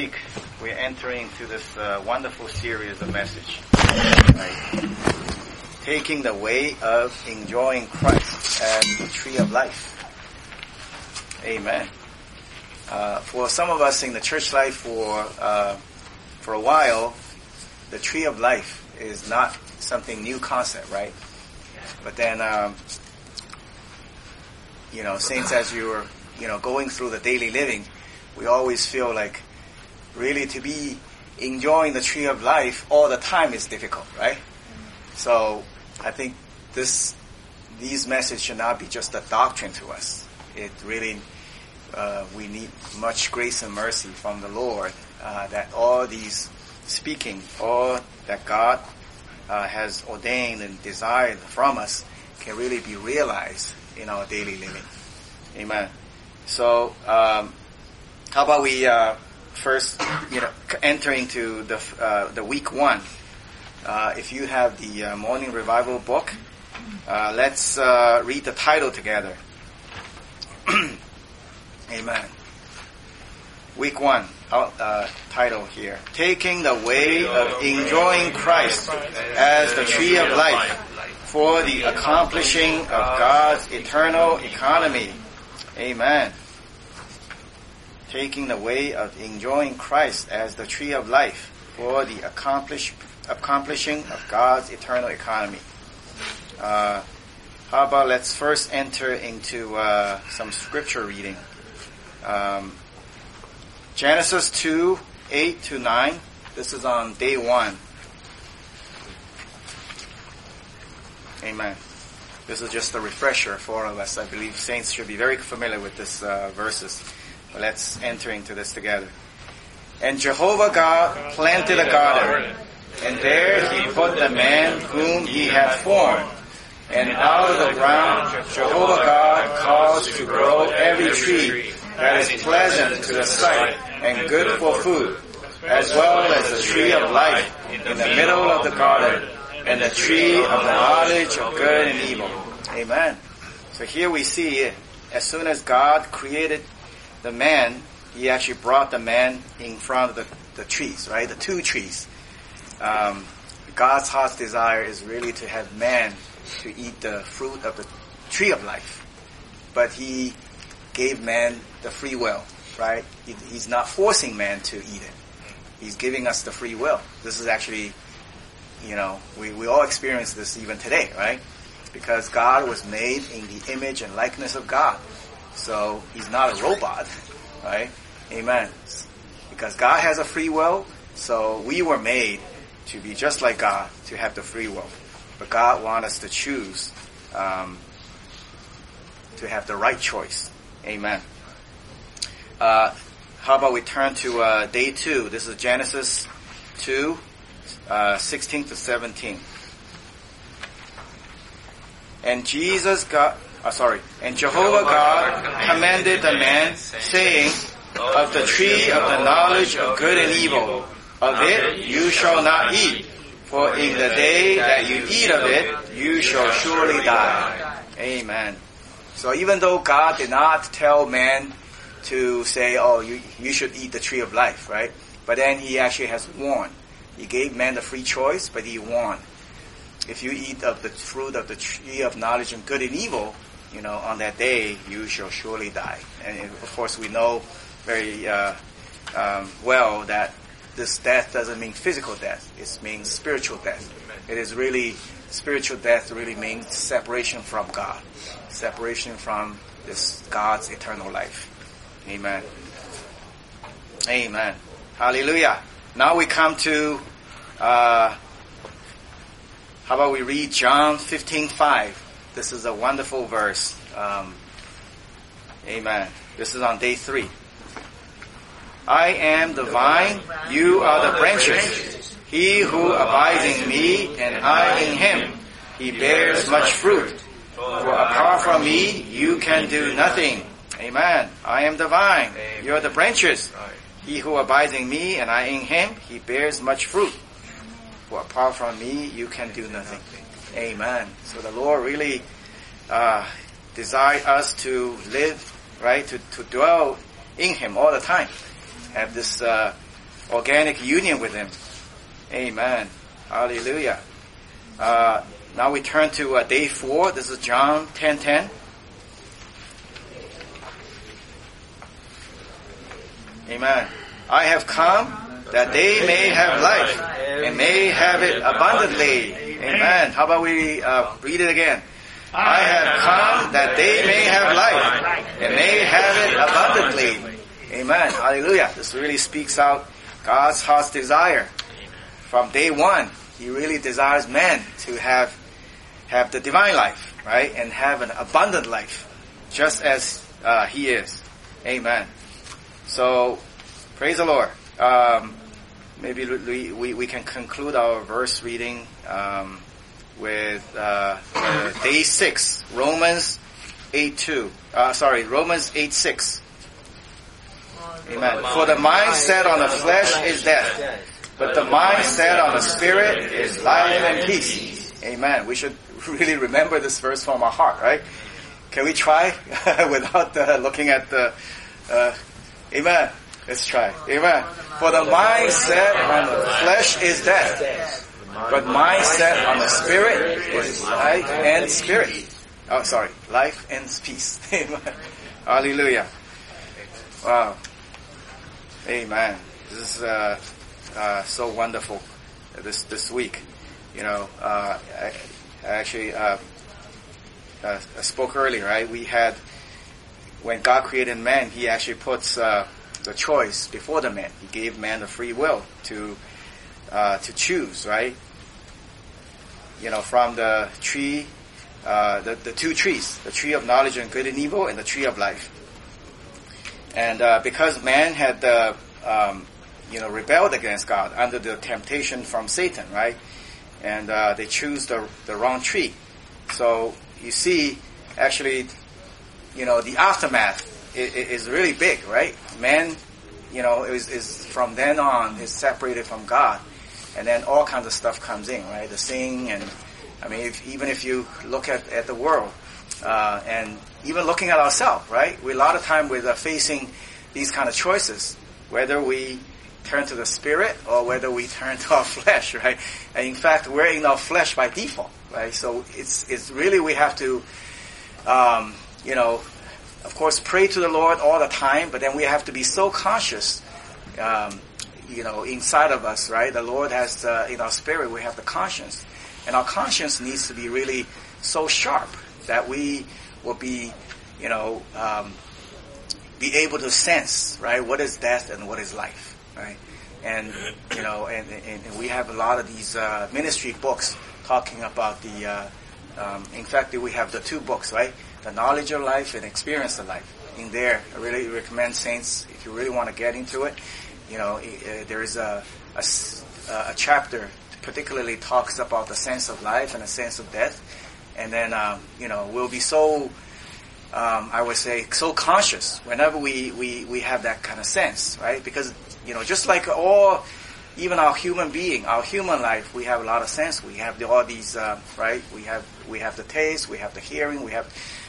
week, we're entering into this wonderful series of message, right? Taking the way of enjoying Christ as the tree of life. Amen. For some of us in the church life for a while, the tree of life is not something new concept, right? But then, saints, as you're, going through the daily living, we always feel like really to be enjoying the tree of life all the time is difficult, right? So I think these messages should not be just a doctrine to us. It really, we need much grace and mercy from the Lord, that all these speaking, all that God has ordained and desired from us can really be realized in our daily living. Amen. So, how about we first, enter into the week 1. If you have the Morning Revival book, let's read the title together. Amen. Week 1, title here. Taking the way of enjoying Christ as the tree of life for the accomplishing of God's eternal economy. Amen. Taking the way of enjoying Christ as the tree of life for the accomplishing of God's eternal economy. How about let's first enter into some scripture reading. Genesis 2, 8-9. This is on day 1. Amen. This is just a refresher for all of us. I believe saints should be very familiar with this verses. But let's enter into this together. And Jehovah God planted a garden, and there he put the man whom he had formed. And out of the ground Jehovah God caused to grow every tree that is pleasant to the sight and good for food, as well as the tree of life in the middle of the garden, and the tree of the knowledge of good and evil. Amen. So here we see, as soon as God created the man, he actually brought the man in front of the trees, right? The 2 trees. God's heart's desire is really to have man to eat the fruit of the tree of life. But he gave man the free will, right? He's not forcing man to eat it. He's giving us the free will. This is actually, we all experience this even today, right? Because God was made in the image and likeness of God. So he's not a robot, right? Amen. Because God has a free will, so we were made to be just like God, to have the free will. But God wants us to choose to have the right choice. Amen. How about we turn to day 2? This is Genesis 2, 16-17. And Jehovah God commanded the man, saying, of the tree of the knowledge of good and evil, of it you shall not eat, for in the day that you eat of it, you shall surely die. Amen. So even though God did not tell man to say, you should eat the tree of life, right? But then he actually has warned. He gave man the free choice, but he warned. If you eat of the fruit of the tree of knowledge of good and evil, on that day you shall surely die. And of course we know very well that this death doesn't mean physical death. It means spiritual death. It is really, spiritual death really means separation from God. Separation from this God's eternal life. Amen. Amen. Hallelujah. Now we come to, how about we read John 15:5. This is a wonderful verse. Amen. This is on day 3. I am the vine, you are the branches. He who abides in me and I in him, he bears much fruit. For apart from me, you can do nothing. Amen. I am the vine, you are the branches. He who abides in me and I in him, he bears much fruit. For apart from me, you can do nothing. Amen. So the Lord really desires us to live, right, to dwell in him all the time. Have this organic union with Him. Amen. Hallelujah. Now we turn to day 4. This is John 10:10. Amen. I have come that they may have life and may have it abundantly. Amen. How about we read it again? I have come that they may have life and may have it abundantly. Amen. Hallelujah. This really speaks out God's heart's desire. From day 1, He really desires man to have the divine life, right? And have an abundant life, just as He is. Amen. So, praise the Lord. Maybe we can conclude our verse reading with day 6, Romans 8:2. Romans 8:6. Amen. For the mind set on the flesh is death, but the mind set on the Spirit is life and peace. Amen. We should really remember this verse from our heart, right? Can we try without looking at the... Amen. Let's try. Amen. For the mind set on the flesh is death, but mind set on the Spirit is life and spirit. Life and peace. Amen. Hallelujah. Wow. Amen. This is so wonderful. This week, I actually spoke earlier. Right? We had, when God created man, He actually puts the choice before the man. He gave man the free will to choose, right? From the tree, the 2 trees, the tree of knowledge and good and evil, and the tree of life. And because man had rebelled against God under the temptation from Satan, right? And they choose the wrong tree. So you see, actually, the aftermath is really big, right? Man, is from then on is separated from God, and then all kinds of stuff comes in, right? The sin, and even if you look at the world, and even looking at ourselves, right? We a lot of time we're facing these kind of choices, whether we turn to the Spirit or whether we turn to our flesh, right? And in fact, we're in our flesh by default, right? So it's really, we have to, of course, pray to the Lord all the time, but then we have to be so conscious, inside of us, right? The Lord has, in our spirit, we have the conscience. And our conscience needs to be really so sharp that we will be, be able to sense, right? What is death and what is life, right? And, and we have a lot of these, ministry books talking about the, in fact, we have the 2 books, right? The knowledge of life and experience of life. In there, I really recommend saints, if you really want to get into it, there is a chapter particularly talks about the sense of life and the sense of death. And then, we'll be so, I would say, so conscious whenever we have that kind of sense, right? Because, just like even our human being, our human life, we have a lot of sense. We have all these, right? We have the taste, we have the hearing, we have,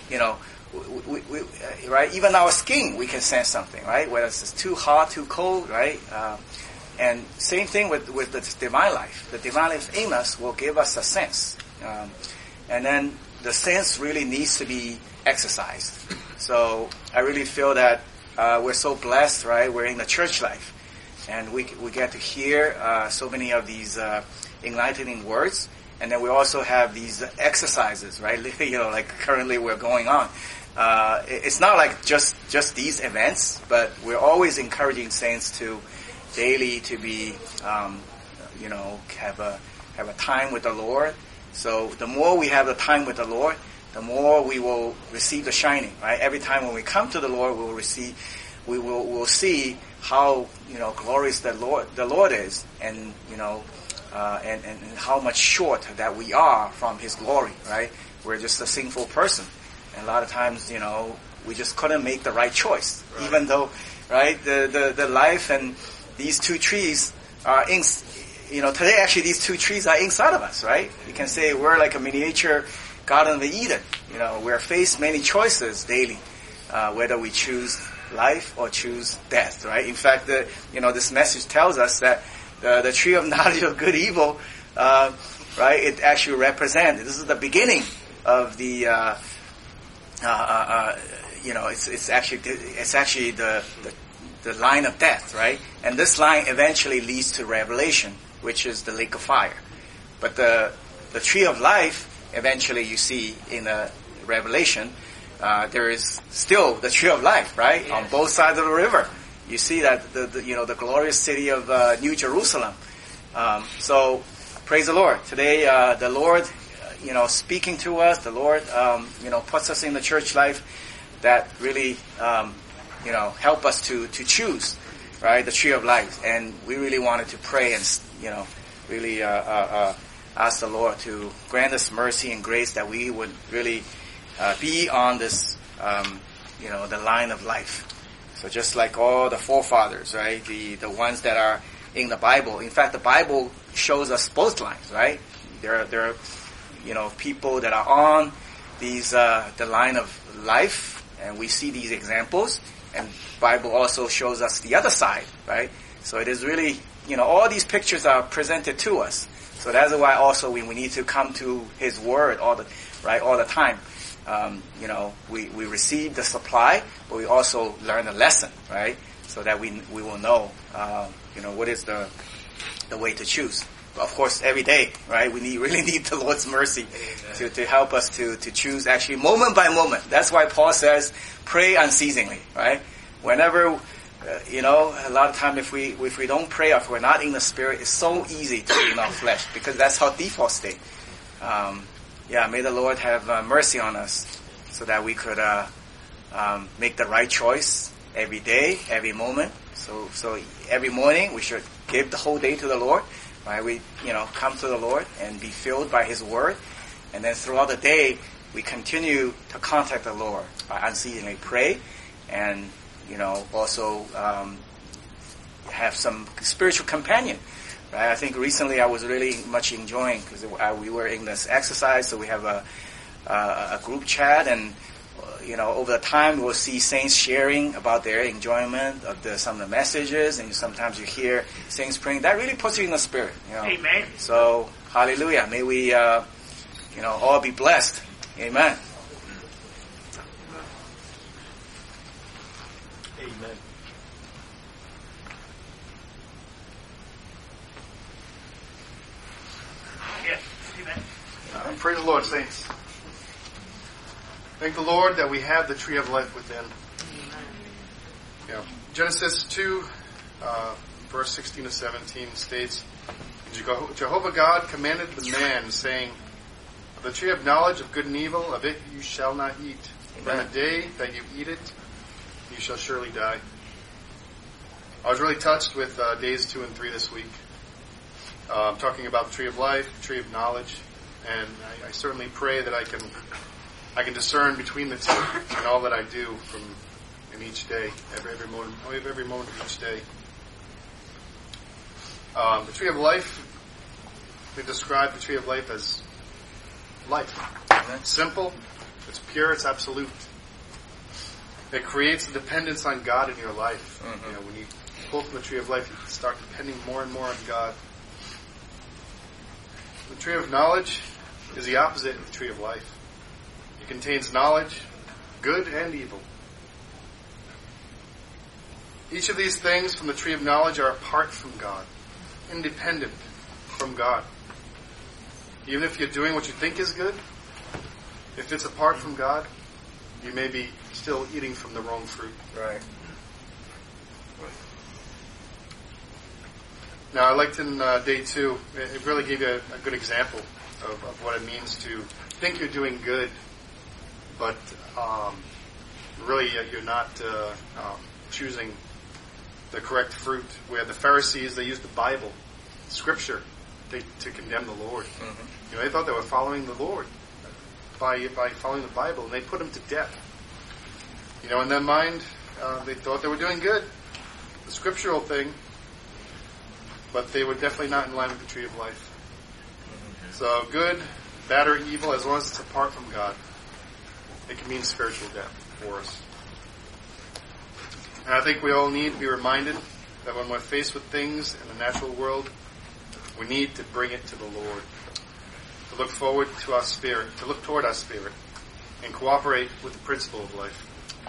right? Even our skin, we can sense something, right? Whether it's too hot, too cold, right? And same thing with the divine life. The divine life in us will give us a sense. And then the sense really needs to be exercised. So I really feel that we're so blessed, right? We're in the church life. And we get to hear so many of these enlightening words. And then we also have these exercises, right? Like currently we're going on. It's not like just these events, but we're always encouraging saints to daily to be, have a time with the Lord. So the more we have the time with the Lord, the more we will receive the shining, right? Every time when we come to the Lord, we'll see how, glorious the Lord is, and, and how much short that we are from His glory, right? We're just a sinful person. And a lot of times, we just couldn't make the right choice, right. Even though, right, the life and these 2 trees are today actually these 2 trees are inside of us, right? You can say we're like a miniature Garden of Eden. We're faced many choices daily, whether we choose life or choose death, right? In fact, this message tells us that the tree of knowledge of good and evil, right? It actually represents. This is the beginning of the. It's actually the line of death, right? And this line eventually leads to Revelation, which is the lake of fire. But the tree of life, eventually you see in Revelation, there is still the tree of life, right? Yes. On both sides of the river. You see that the glorious city of New Jerusalem. So praise the Lord. Today, the Lord, speaking to us, the Lord, puts us in the church life that really, help us to choose, right, the tree of life. And we really wanted to pray and, really ask the Lord to grant us mercy and grace that we would really be on this, the line of life. So just like all the forefathers, right, the ones that are in the Bible. In fact, the Bible shows us both lines, right? There are people that are on these the line of life, and we see these examples. And Bible also shows us the other side, right? So it is really, all these pictures are presented to us. So that's why also we need to come to His Word all the time. We receive the supply, but we also learn a lesson, right? So that we will know, what is the way to choose. But of course, every day, right? We really need the Lord's mercy to help us to choose actually moment by moment. That's why Paul says, pray unceasingly, right? Whenever, a lot of time if we don't pray or if we're not in the Spirit, it's so easy to be in our flesh because that's our default state. May the Lord have mercy on us so that we could make the right choice every day, every moment. So every morning we should give the whole day to the Lord. Right, we, come to the Lord and be filled by His Word. And then throughout the day, we continue to contact the Lord by unceasingly pray and, also have some spiritual companion. Right? I think recently I was really much enjoying because we were in this exercise, so we have a group chat and, over the time we'll see saints sharing about their enjoyment of some of the messages, and sometimes you hear saints praying. That really puts you in the Spirit. Amen. So, hallelujah. May we, all be blessed. Amen. Amen. Yes. Amen. Praise the Lord, saints. Thank the Lord that we have the tree of life within. Genesis 2, verse 16 to 17 states, Jehovah God commanded the man, saying, of the tree of knowledge of good and evil, of it you shall not eat. From the day that you eat it, you shall surely die. I was really touched with days 2 and 3 this week. Talking about the tree of life, the tree of knowledge, and I certainly pray that I can discern between the two in all that I do in each day, every moment of each day. The tree of life, they describe the tree of life as life. It's simple, it's pure, it's absolute. It creates a dependence on God in your life. Mm-hmm. When you pull from the tree of life, you can start depending more and more on God. The tree of knowledge is the opposite of the tree of life. It contains knowledge, good and evil. Each of these things from the tree of knowledge are apart from God, independent from God. Even if you're doing what you think is good, if it's apart from God, you may be still eating from the wrong fruit. Right. Now, I liked in day 2, it really gave you a good example of what it means to think you're doing good, but really you're not choosing the correct fruit. Where the Pharisees, they used the Bible, Scripture, to condemn the Lord. Mm-hmm. They thought they were following the Lord by following the Bible, and they put him to death. In their mind, they thought they were doing good, the scriptural thing, but they were definitely not in line with the tree of life. Mm-hmm. So good, bad, or evil, as long as it's apart from God, it can mean spiritual death for us. And I think we all need to be reminded that when we're faced with things in the natural world, we need to bring it to the Lord. To look forward to our spirit, to look toward our spirit, and cooperate with the principle of life.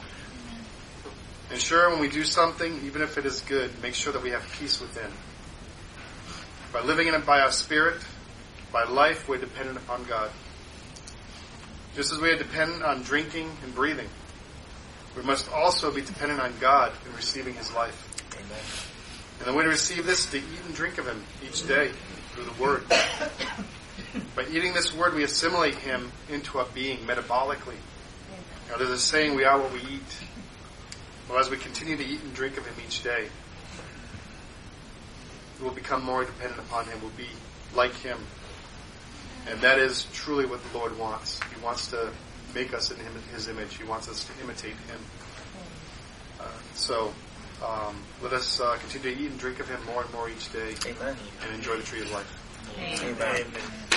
Ensure when we do something, even if it is good, make sure that we have peace within. By living in it by our spirit, by life, we're dependent upon God. Just as we are dependent on drinking and breathing, we must also be dependent on God in receiving His life. Amen. And the way to receive this is to eat and drink of Him each day through the Word. By eating this Word, we assimilate Him into our being metabolically. Now, there's a saying, we are what we eat. Well, as we continue to eat and drink of Him each day, we will become more dependent upon Him. We'll be like Him. And that is truly what the Lord wants. He wants to make us in His image. He wants us to imitate Him. So let us continue to eat and drink of Him more and more each day. Amen. And enjoy the tree of life. Amen. Amen.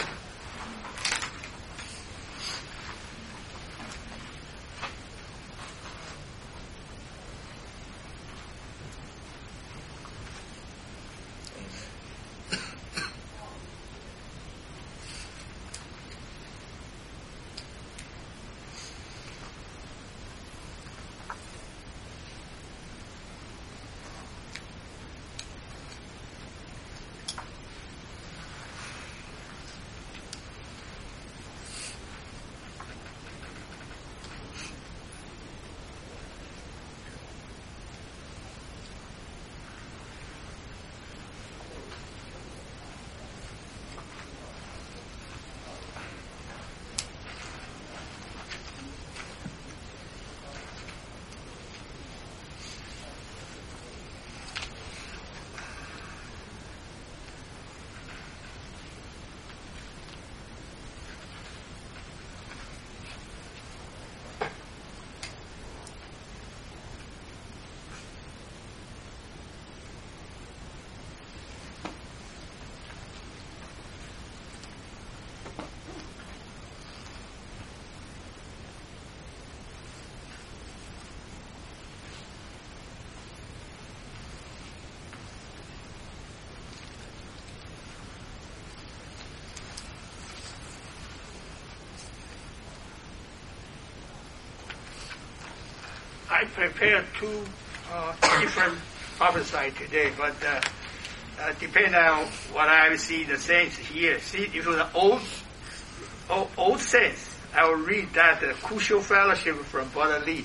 I prepared two different prophecy today, but depending on what I see the saints here. See, if the old saints, I will read that Crucial Fellowship from Brother Lee,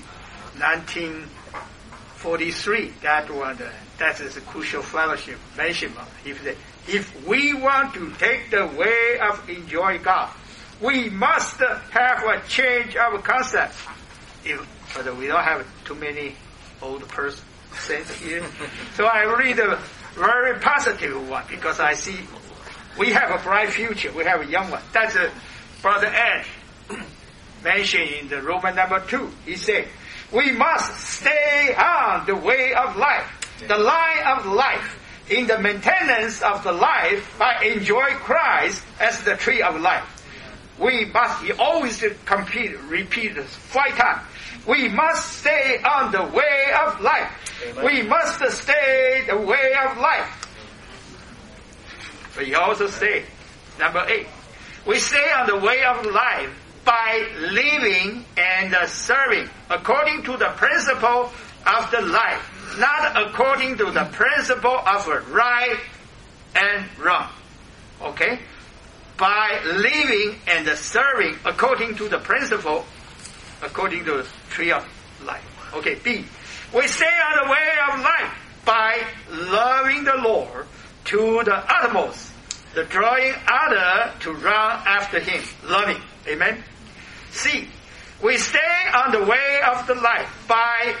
1943. That one, that is a Crucial Fellowship mentioned. If we want to take the way of enjoy God, we must have a change of concept. But we don't have too many old person saints here. So I read a very positive one because I see we have a bright future. We have a young one. That's Brother Ed mentioned in the Roman number 2. He said, we must stay on the way of life, the line of life, in the maintenance of the life by enjoy Christ as the tree of life. We must, he always repeat 5 times. We must stay on the way of life. Amen. We must stay the way of life. But he also say, number 8, we stay on the way of life by living and serving according to the principle of the life, not according to the principle of right and wrong. Okay? By living and serving according to the principle, according to the tree of life. Okay, B. We stay on the way of life by loving the Lord to the uttermost, the drawing other to run after Him, loving. Amen. C. We stay on the way of the life by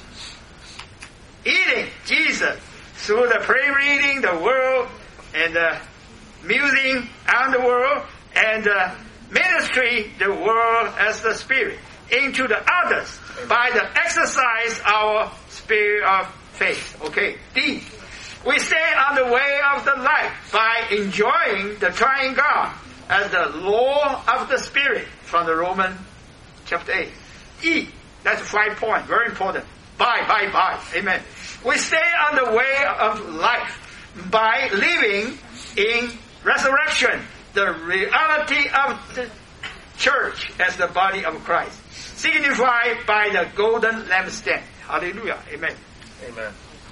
eating Jesus through the prayer-reading, the word, and the musing on the word, and ministry the word as the Spirit into the others. Amen. By the exercise our spirit of faith. Okay. D. We stay on the way of the life by enjoying the triune God as the law of the Spirit from the Romans chapter 8. E. That's 5 points. Very important. Bye. Amen. We stay on the way of life by living in resurrection, the reality of the church as the body of Christ, signified by the golden lampstand. Hallelujah. Amen. Amen.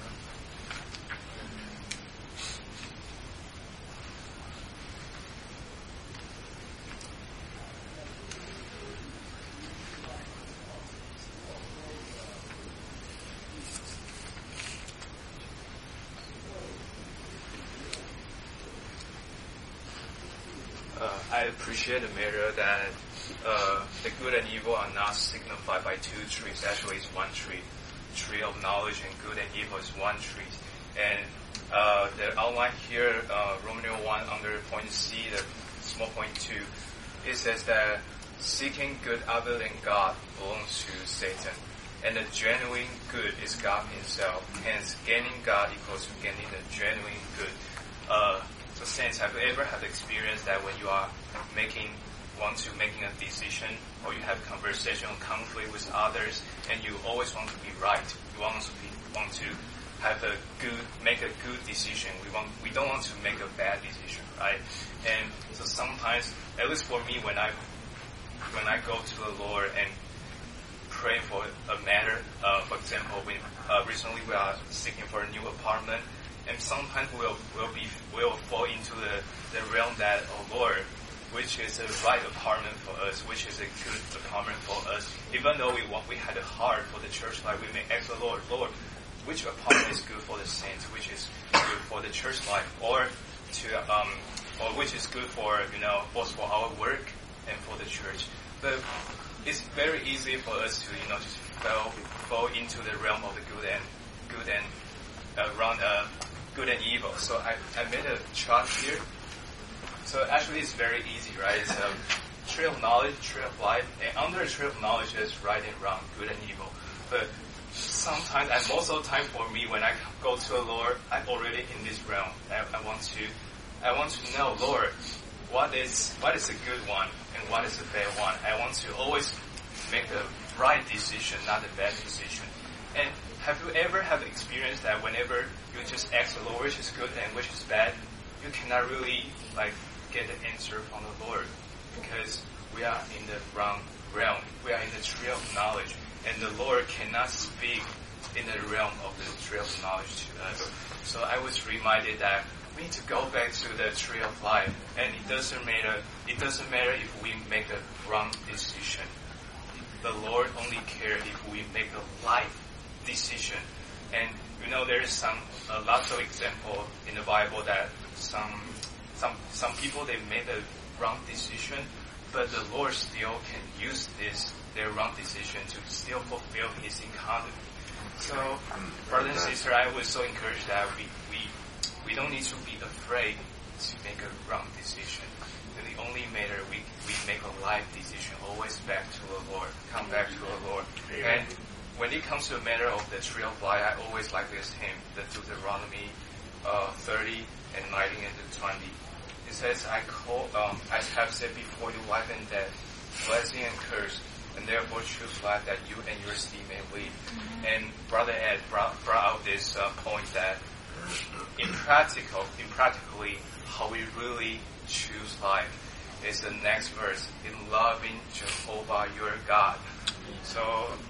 I appreciate the matter that the good and evil are not signified by two trees. Actually, it's one tree. Tree of knowledge and good and evil is one tree. And the outline here, Roman 1 under point C, the small point 2, it says that seeking good other than God belongs to Satan. And the genuine good is God himself. Hence, gaining God equals to gaining the genuine good. So saints, have you ever had the experience that when you are making a decision, or you have conversation or conflict with others, and you always want to be right? You want to make a good decision. We don't want to make a bad decision, right? And so sometimes, at least for me, when I go to the Lord and pray for a matter, for example, recently we are seeking for a new apartment. And sometimes we'll fall into the realm that, oh Lord, which is the right apartment for us, which is a good apartment for us. Even though we had a heart for the church life, we may ask the Lord, which apartment is good for the saints, which is good for the church life, or which is good for both for our work and for the church. But it's very easy for us to just fall into the realm of the good and evil. So I made a chart here. So actually it's very easy, right? It's a tree of knowledge, tree of life, and under the tree of knowledge is right and wrong, good and evil. But sometimes, and most of the time for me, when I go to the Lord, I'm already in this realm. I want to know, Lord, what is a good one and what is a bad one. I want to always make the right decision, not the bad decision. And have you ever had the experience that whenever you just ask the Lord which is good and which is bad, you cannot really get the answer from the Lord, because we are in the wrong realm. We are in the tree of knowledge, and the Lord cannot speak in the realm of the tree of knowledge to us. So I was reminded that we need to go back to the tree of life, and it doesn't matter if we make a wrong decision. The Lord only cares if we make a right decision. And there is lots of example in the Bible that some people, they made a wrong decision, but the Lord still can use their wrong decision to still fulfill His economy. So, brothers and sisters, I was so encouraged that we don't need to be afraid to make a wrong decision. And the only matter we make a life decision, always back to the Lord, come back to the Lord. And when it comes to the matter of the tree of life, I always like this hymn, the Deuteronomy 30 and 19 and 20. It says, I have said before you life and death, blessing and curse, and therefore choose life that you and your seed may live. Mm-hmm. And Brother Ed brought out this point that practically, how we really choose life is the next verse, in loving Jehovah your God. So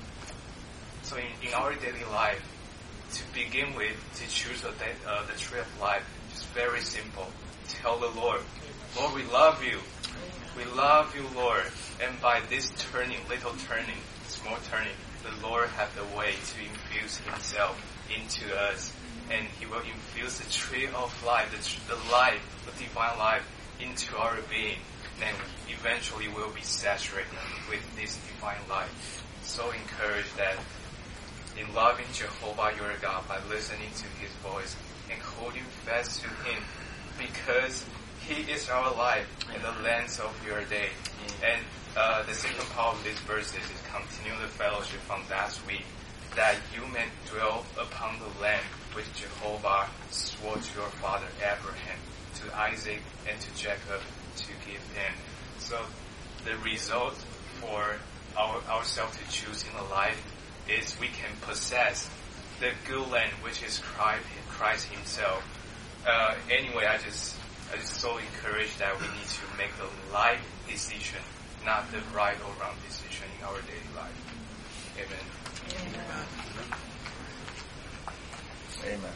in our daily life, to begin with, to choose the tree of life, it's very simple. Tell the Lord, we love you. We love you, Lord. And by this small turning, the Lord has the way to infuse Himself into us. And He will infuse the tree of life, the divine life, into our being. Then eventually we'll be saturated with this divine life. So encouraged that in loving Jehovah your God by listening to His voice and holding fast to Him, because He is our life in the length of your day. And the second part of these verses is continue the fellowship from last week, that you may dwell upon the land which Jehovah swore to your father Abraham, to Isaac, and to Jacob to give him. So the result for ourselves to choose in the life is we can possess the good land, which is Christ Himself. Anyway, I just so encouraged that we need to make the right decision, not the right or wrong decision in our daily life. Amen. Amen.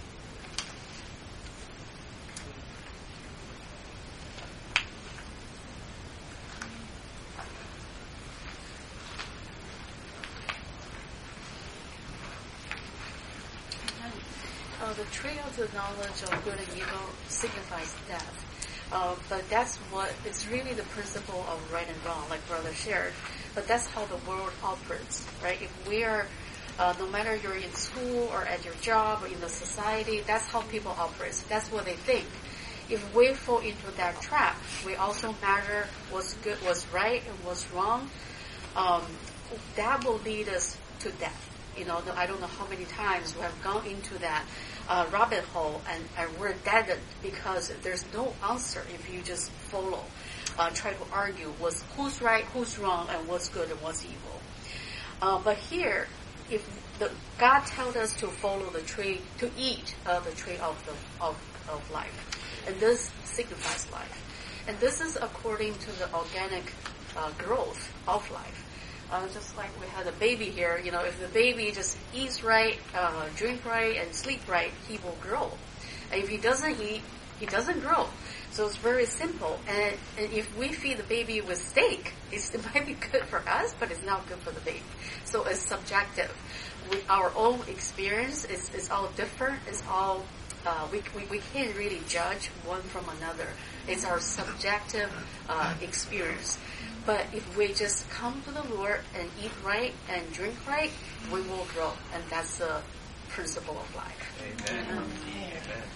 The tree of the knowledge of good and evil signifies death. But that's what, it's really the principle of right and wrong, like Brother shared. But that's how the world operates, right? If we are, no matter you're in school or at your job or in the society, that's how people operate. That's what they think. If we fall into that trap, we also measure what's good, what's right, and what's wrong. That will lead us to death. I don't know how many times we have gone into that rabbit hole and we're dead because there's no answer if you just follow, try to argue who's right, who's wrong, and what's good and what's evil. But here, if God tells us to follow the tree, to eat the tree of life, and this signifies life, and this is according to the organic growth of life. Just like we had a baby here, if the baby just eats right, drink right, and sleep right, he will grow. And if he doesn't eat, he doesn't grow. So it's very simple. And if we feed the baby with steak, it might be good for us, but it's not good for the baby. So it's subjective. With our own experience, it's all different. It's all we can't really judge one from another. It's our subjective experience. But if we just come to the Lord and eat right and drink right, we will grow. And that's the principle of life. Amen. Amen. Amen.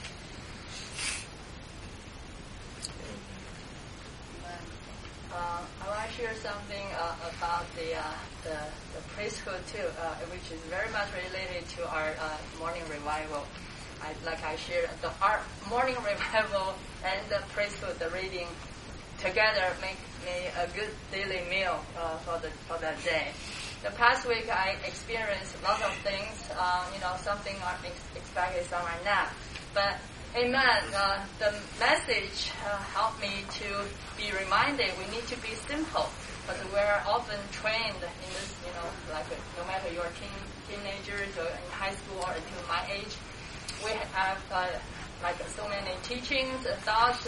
I want to share something about the priesthood too, which is very much related to our morning revival. I shared our morning revival and the priesthood, the reading together make me a good daily meal for that day. The past week I experienced a lot of things. Some things are expected, some are not. But amen. The message helped me to be reminded we need to be simple, because we're often trained in this. No matter you're teenagers or in high school or until my age, we have so many teachings and thoughts.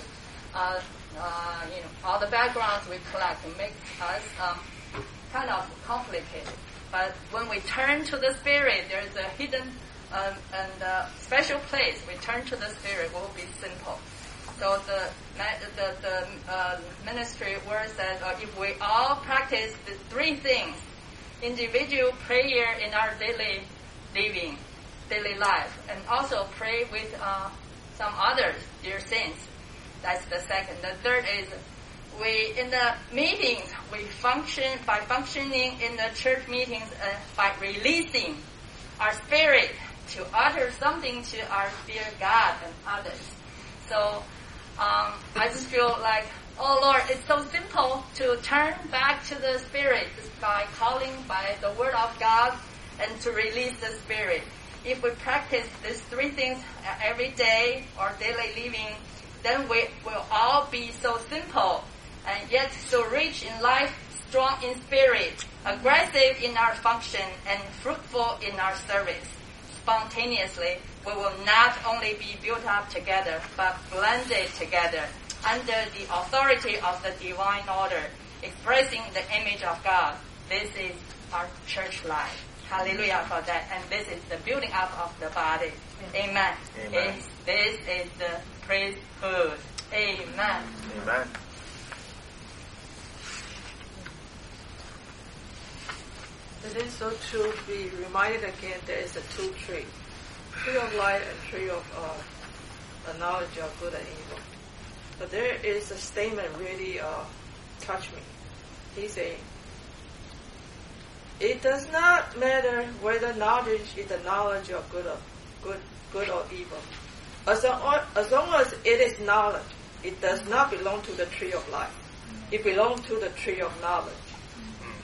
All the backgrounds we collect make us kind of complicated. But when we turn to the Spirit, there's a hidden and special place. We turn to the Spirit, will be simple. So the ministry word says, if we all practice the three things: individual prayer in our daily living, daily life, and also pray with some others, dear saints. That's the second. The third is in the meetings, we function by functioning in the church meetings by releasing our spirit to utter something to our dear God and others. So I just feel like, oh Lord, it's so simple to turn back to the Spirit just by calling by the Word of God and to release the Spirit. If we practice these three things every day or daily living, then we will all be so simple and yet so rich in life, strong in spirit, aggressive in our function, and fruitful in our service. Spontaneously, we will not only be built up together, but blended together under the authority of the divine order, expressing the image of God. This is our church life. Hallelujah for that. And this is the building up of the body. Amen. Amen. This is the priesthood. Amen. Amen. It is so true to be reminded again there is a two tree. Tree of life and tree of the knowledge of good and evil. But there is a statement really touched me. He's saying, it does not matter whether knowledge is the knowledge of good or evil. As long as it is knowledge, it does not belong to the tree of life. It belongs to the tree of knowledge.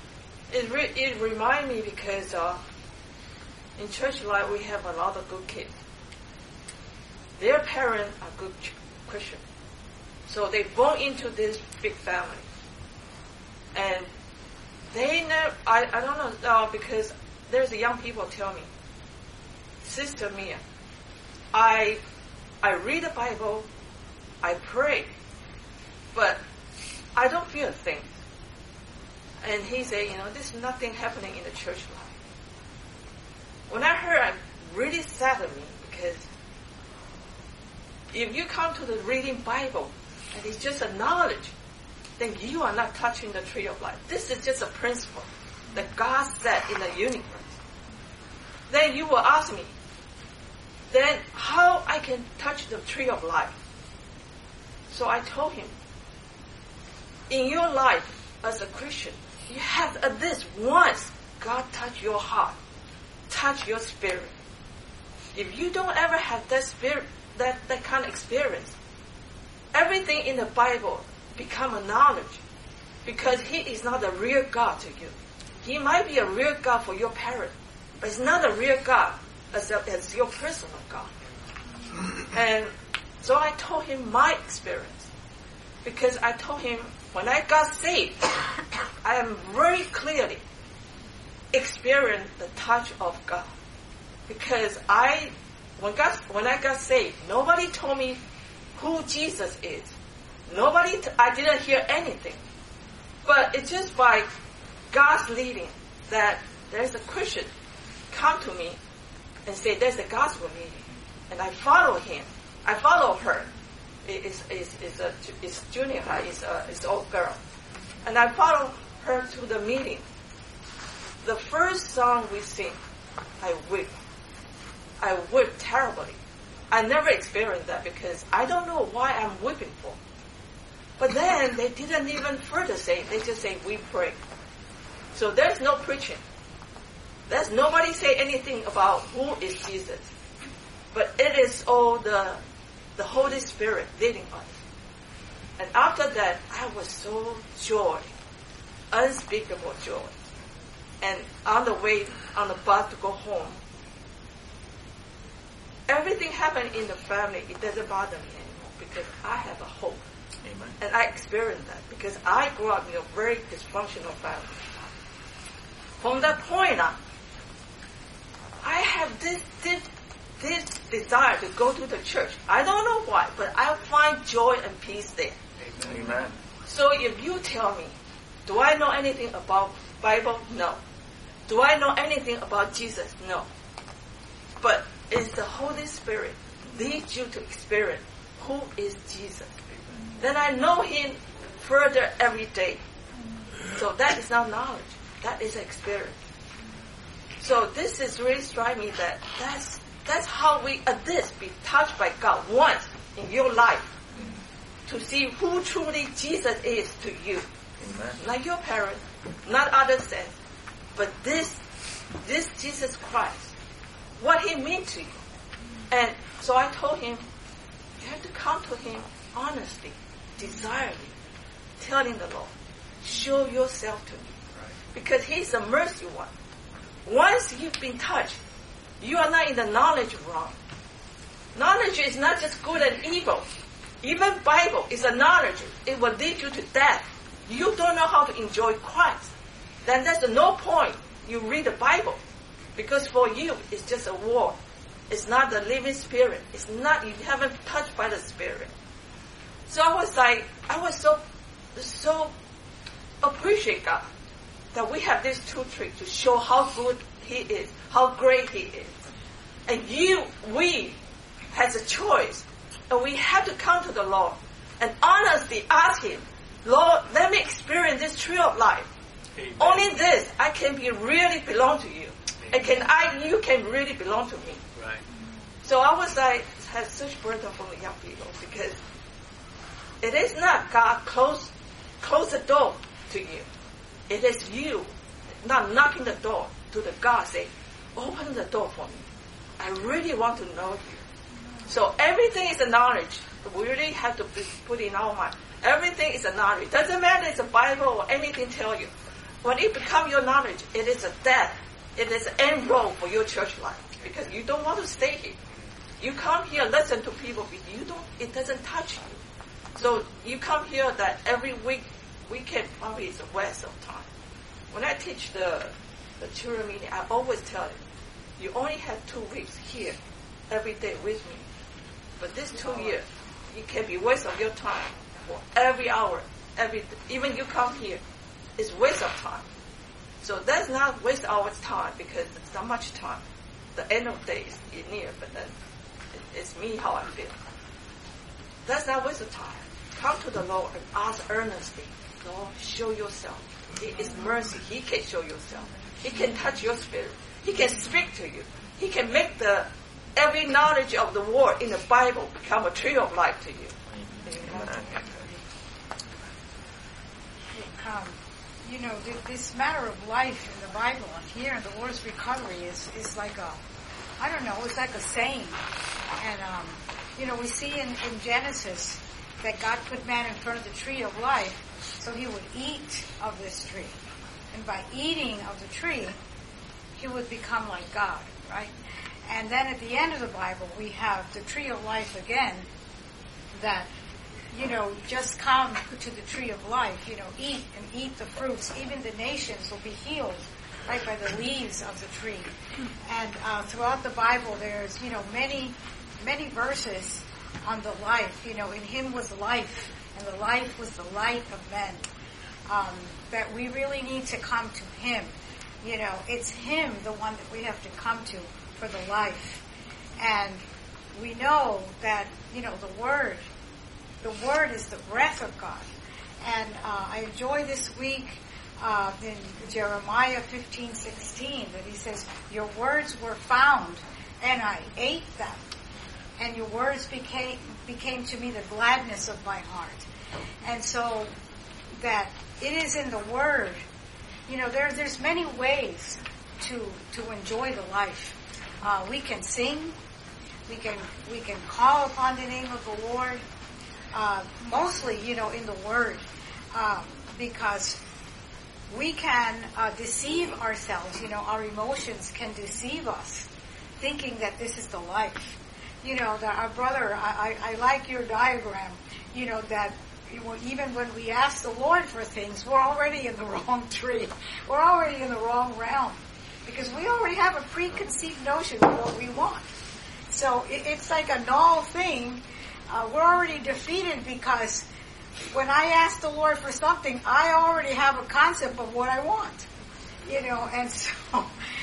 It reminds me because in church life we have a lot of good kids. Their parents are good Christians. So they born into this big family. And they never, I don't know, because there's young people tell me, Sister Mia, I read the Bible, I pray, but I don't feel a thing. And he said, there's nothing happening in the church life. When I heard, it really saddened me, because if you come to the reading Bible and it's just a knowledge, then you are not touching the tree of life. This is just a principle that God set in the universe. Then you will ask me, then how I can touch the tree of life? So I told him, in your life as a Christian, you have at least once God touch your heart, touch your spirit. If you don't ever have that spirit, that kind of experience, everything in the Bible become a knowledge, because He is not a real God to you. He might be a real God for your parent, but it's not a real God as your personal God. And so I told him my experience, because I told him when I got saved, I am very clearly experienced the touch of God. Because when I got saved, nobody told me who Jesus is. I didn't hear anything. But it's just by God's leading that there's a Christian come to me and say there's a gospel meeting. And I follow him. I follow her. It's junior high. It's an old girl. And I follow her to the meeting. The first song we sing, I weep. I weep terribly. I never experienced that because I don't know why I'm weeping for. But then they didn't even further say. They just say, we pray. So there's no preaching. There's nobody say anything about who is Jesus. But it is all the Holy Spirit leading us. And after that, I was so joy, unspeakable joy. And on the bus to go home, everything happened in the family, it doesn't bother me anymore because I have a hope. Amen. And I experienced that because I grew up in a very dysfunctional family. From that point on, I have this desire to go to the church. I don't know why, but I find joy and peace there. Amen. So if you tell me, do I know anything about Bible? No. Do I know anything about Jesus? No. But it's the Holy Spirit leads you to experience who is Jesus. Then I know Him further every day. So that is not knowledge. That is experience. So this is really striking me that that's how we at least be touched by God once in your life to see who truly Jesus is to you. Amen. Not your parents, not other saints, but this Jesus Christ, what He means to you. And so I told him, you have to come to Him honestly, desirably, telling the Lord, show yourself to me. Because He's a mercy one. Once you've been touched, you are not in the knowledge wrong. Knowledge is not just good and evil. Even Bible is a knowledge. It will lead you to death. You don't know how to enjoy Christ. Then there's no point you read the Bible. Because for you, it's just a word. It's not the living Spirit. It's not, you haven't touched by the Spirit. So I was so appreciate God that we have these two tricks to show how good He is, how great He is. And we has a choice. And we have to come to the Lord and honestly ask Him, Lord, let me experience this tree of life. Amen. Only this, I can be really belong to you. And you can really belong to me. Right. So I was had such burden from the young people because it is not God close the door to you. It is you not knocking the door to the God say, open the door for me. I really want to know you. So everything is a knowledge. We really have to put in our mind. Everything is a knowledge. Doesn't matter if it's a Bible or anything tell you. When it becomes your knowledge, it is a death. It is an end road for your church life because you don't want to stay here. You come here, listen to people, but it doesn't touch you. So you come here that every weekend probably is a waste of time. When I teach the children meeting, I always tell them, you only have 2 weeks here every day with me. But this 2 years, it can be waste of your time for every hour, even you come here, it's waste of time. So that's not waste our time because it's not much time. The end of the day is near, but then it's me how I feel. That's not waste of time. Come to the Lord and ask earnestly, Lord, show yourself. It is mercy. He can show yourself. He can touch your spirit. He can speak to you. He can make every knowledge of the word in the Bible become a tree of life to you. Amen. This matter of life in the Bible and here in the Lord's recovery is like it's like a saying. And, we see in Genesis that God put man in front of the tree of life so he would eat of this tree. And by eating of the tree, he would become like God, right? And then at the end of the Bible, we have the tree of life again that, just come to the tree of life, eat and eat the fruits. Even the nations will be healed, right, by the leaves of the tree. And throughout the Bible, there's, many, many verses on the life. In him was life, and the life was the light of men. That we really need to come to him. It's him, the one that we have to come to for the life. And we know that, the Word is the breath of God. And I enjoy this week in Jeremiah 15:16 that he says, your words were found, and I ate them. And your words became to me the gladness of my heart. And so that it is in the Word. There's many ways to enjoy the life. We can sing. We can call upon the name of the Lord. Mostly, in the Word, because we can deceive ourselves. Our emotions can deceive us, thinking that this is the life. That our brother, I like your diagram. That even when we ask the Lord for things, we're already in the wrong tree. We're already in the wrong realm because we already have a preconceived notion of what we want. So it's like a null thing. We're already defeated because when I ask the Lord for something, I already have a concept of what I want. And so,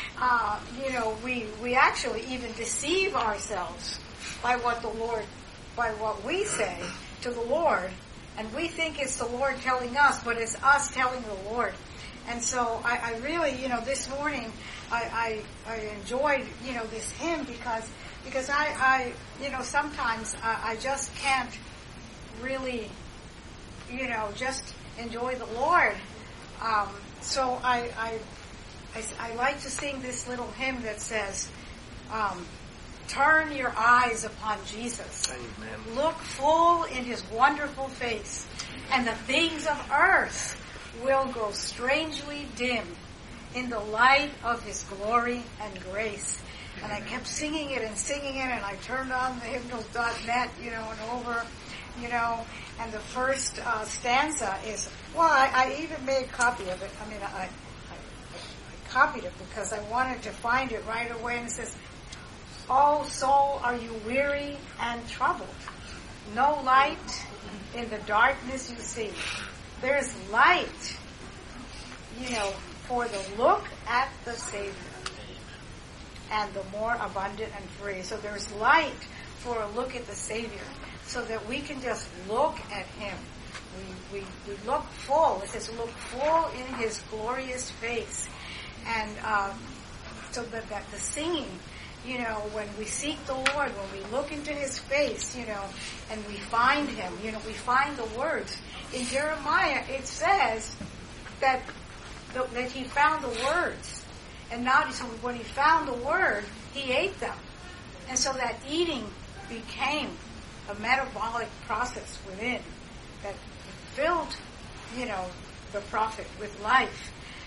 we actually even deceive ourselves by what we say to the Lord. And we think it's the Lord telling us, but it's us telling the Lord. And so I really, this morning, I enjoyed, this hymn because I sometimes I just can't really, just enjoy the Lord. So I like to sing this little hymn that says, turn your eyes upon Jesus. Amen. Look full in his wonderful face, and the things of earth will grow strangely dim in the light of his glory and grace. And I kept singing it, and I turned on the hymnals.net, and over, and the first stanza is, I even made a copy of it. I copied it because I wanted to find it right away, and it says, oh soul, are you weary and troubled? No light in the darkness you see. There's light, for the look at the Savior, and the more abundant and free. So there's light for a look at the Savior, so that we can just look at him. We look full. It says look full in his glorious face. And so that the singing, when we seek the Lord, when we look into his face, and we find him, we find the words. In Jeremiah, it says that he found the words. And not so when he found the word, he ate them. And so that eating became a metabolic process within that filled, the prophet with life.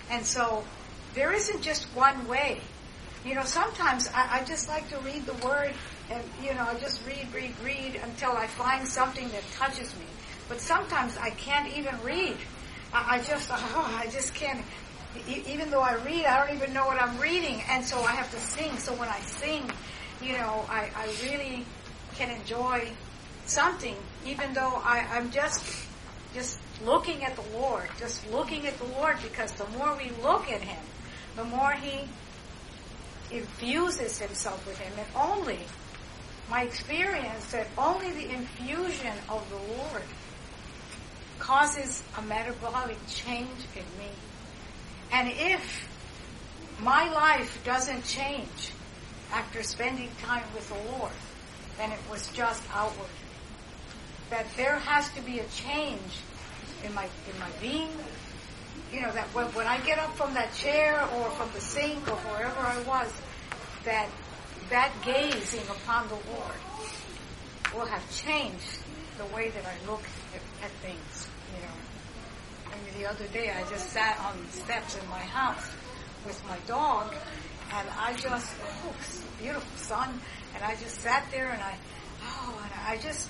And so there isn't just one way. Sometimes I just like to read the Word and, I just read until I find something that touches me. But sometimes I can't even read. I just can't. Even though I read, I don't even know what I'm reading. And so I have to sing. So when I sing, I really can enjoy something, even though I'm just looking at the Lord, because the more we look at Him, the more He infuses Himself with Him. And only, my experience that only the infusion of the Lord causes a metabolic change in me. And if my life doesn't change after spending time with the Lord, then it was just outward. That there has to be a change in my being. That when I get up from that chair or from the sink or wherever I was, that gazing upon the Lord will have changed the way that I look at things. Maybe the other day I just sat on the steps in my house with my dog, and I just, it's a beautiful sun, and I just sat there and I just,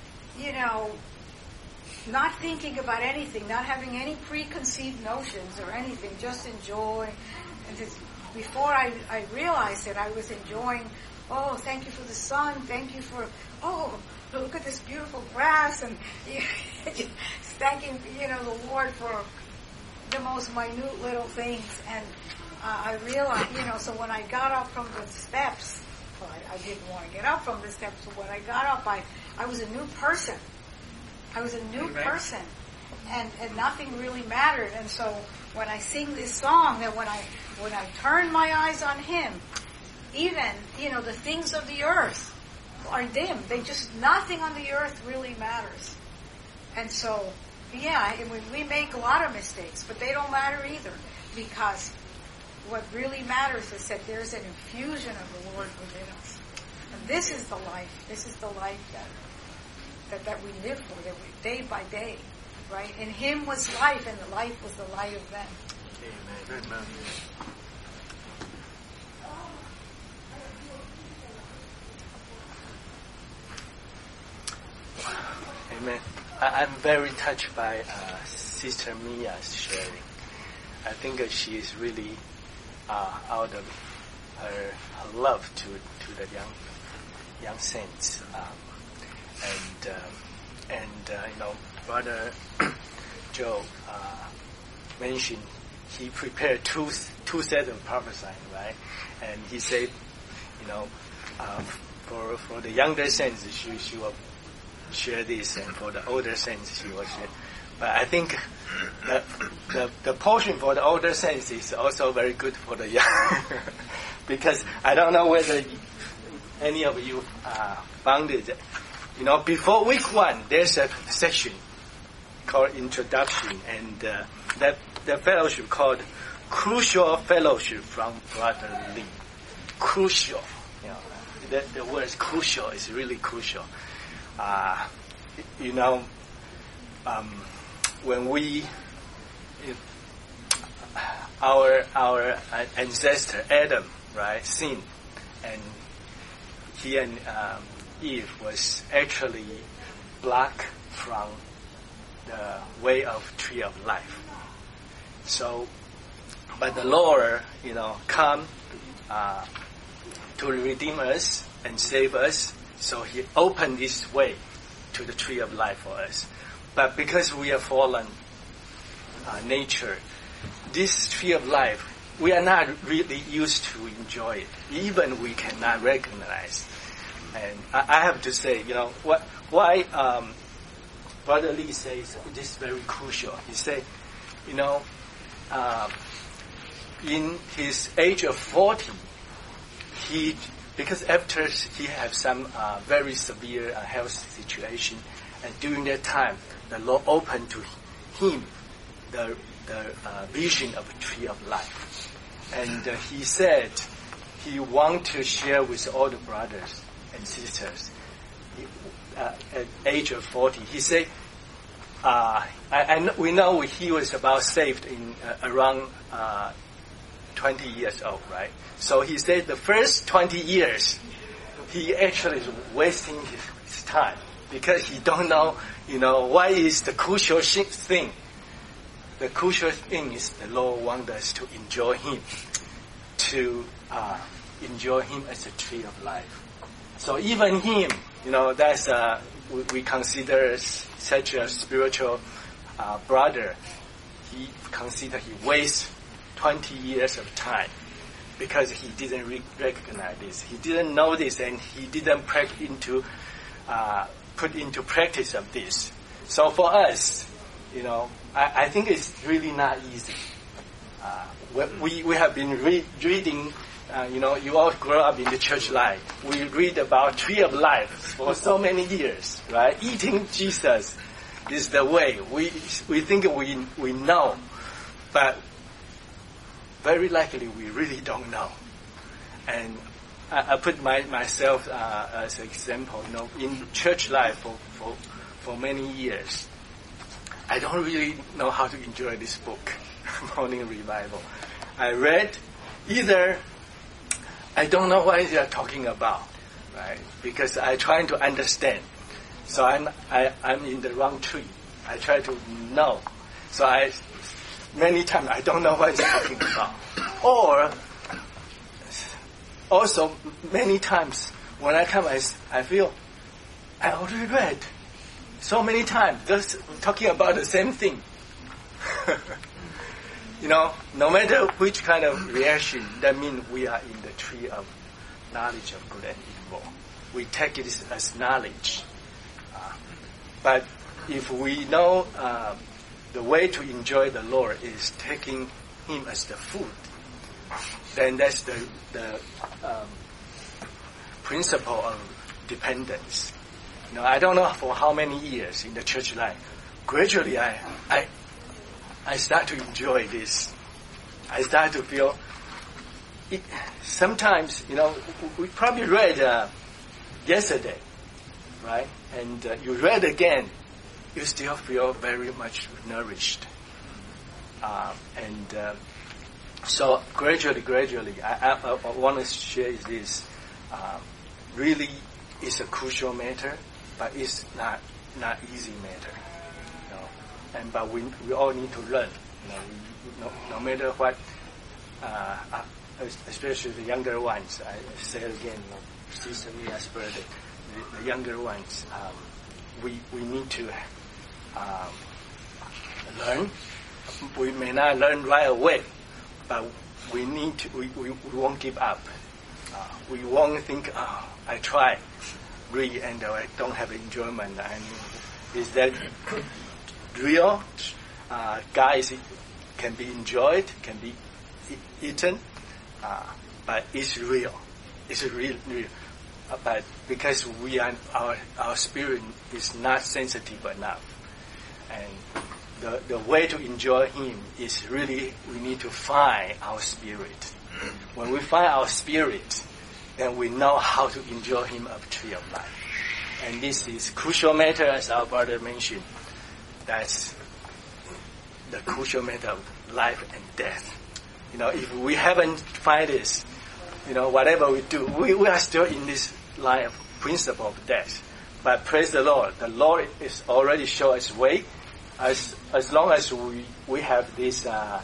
not thinking about anything, not having any preconceived notions or anything, just enjoy. And before I realized that I was enjoying, thank you for the sun, thank you for, look at this beautiful grass, and thanking, the Lord for the most minute little things. And I realized, so when I got up from the steps, well, I didn't want to get up from the steps, but when I got up, I was a new person. I was a new person, and nothing really mattered. And so when I sing this song, that when I turn my eyes on Him, even, the things of the earth are dim. Nothing on the earth really matters. And so, we make a lot of mistakes, but they don't matter either, because what really matters is that there's an infusion of the Lord within us. And this is the life. This is the life that we live for, that we, day by day, right? In Him was life, and the life was the light of them. Amen. Amen. Amen. I'm very touched by Sister Mia's sharing. I think she is really out of her love to the young saints. Brother Joe mentioned he prepared two sets of prophesying, right? And he said, for the younger saints, she will share this, and for the older saints, she will share. But I think the portion for the older saints is also very good for the young, because I don't know whether any of you found it. Before week 1, there's a section called Introduction, and the fellowship called Crucial Fellowship from Brother Lee. Crucial. The word crucial is really crucial. When our ancestor Adam, right, sinned, and he and Eve was actually blocked from the way of tree of life. So, but the Lord, come to redeem us and save us. So He opened this way to the tree of life for us. But because we are fallen nature, this tree of life, we are not really used to enjoy it. Even we cannot recognize. And I have to say, why Brother Lee says this is very crucial. He said, in his age of 40, because after he had some very severe health situation, and during that time, the Lord opened to him the vision of a tree of life. And he said he wanted to share with all the brothers and sisters. At age of 40, he said we know he was about saved in around 20 years old, right? So he said the first 20 years, he actually is wasting his time because he don't know, what is the crucial thing. The crucial thing is the Lord wants us to enjoy Him, to enjoy Him as a tree of life. So even him, that's we consider such a spiritual brother. He wastes 20 years of time because he didn't recognize this. He didn't know this, and he didn't put into practice of this. So for us, I think it's really not easy. We have been reading. You all grow up in the church life. We read about tree of life for so many years, right? Eating Jesus is the way. We think we know, but very likely we really don't know. And I put myself as an example. In church life for many years, I don't really know how to enjoy this book, Morning Revival. I read either. I don't know what they are talking about, right? Because I'm trying to understand. So I'm in the wrong tree. I try to know. So many times I don't know what they're talking about. Or also many times when I come, I feel I already read so many times just talking about the same thing. No matter which kind of reaction, that means we are in the tree of knowledge of good and evil. We take it as knowledge. But if we know the way to enjoy the Lord is taking Him as the food, then that's the principle of dependence. I don't know for how many years in the church life. Gradually, I start to enjoy this. I start to feel it. Sometimes, we probably read yesterday, right? And you read again, you still feel very much nourished. So gradually, I want to share this. Really, it's a crucial matter, but it's not easy matter. But we all need to learn. No matter what, especially the younger ones. I say it again, Sister Mia's birthday. The younger ones, we need to learn. We may not learn right away, but we need to. We won't give up. We won't think, I try, really, and I don't have enjoyment. And is that real? Guys can be enjoyed, can be eaten, but it's real. It's real. But because our spirit is not sensitive enough, and the way to enjoy Him is really we need to find our spirit. When we find our spirit, then we know how to enjoy Him of tree of life. And this is crucial matter, as our brother mentioned. That's the crucial matter of life and death. If we haven't find this, whatever we do, we are still in this line of principle of death. But praise the Lord is already show us way. As long as we have this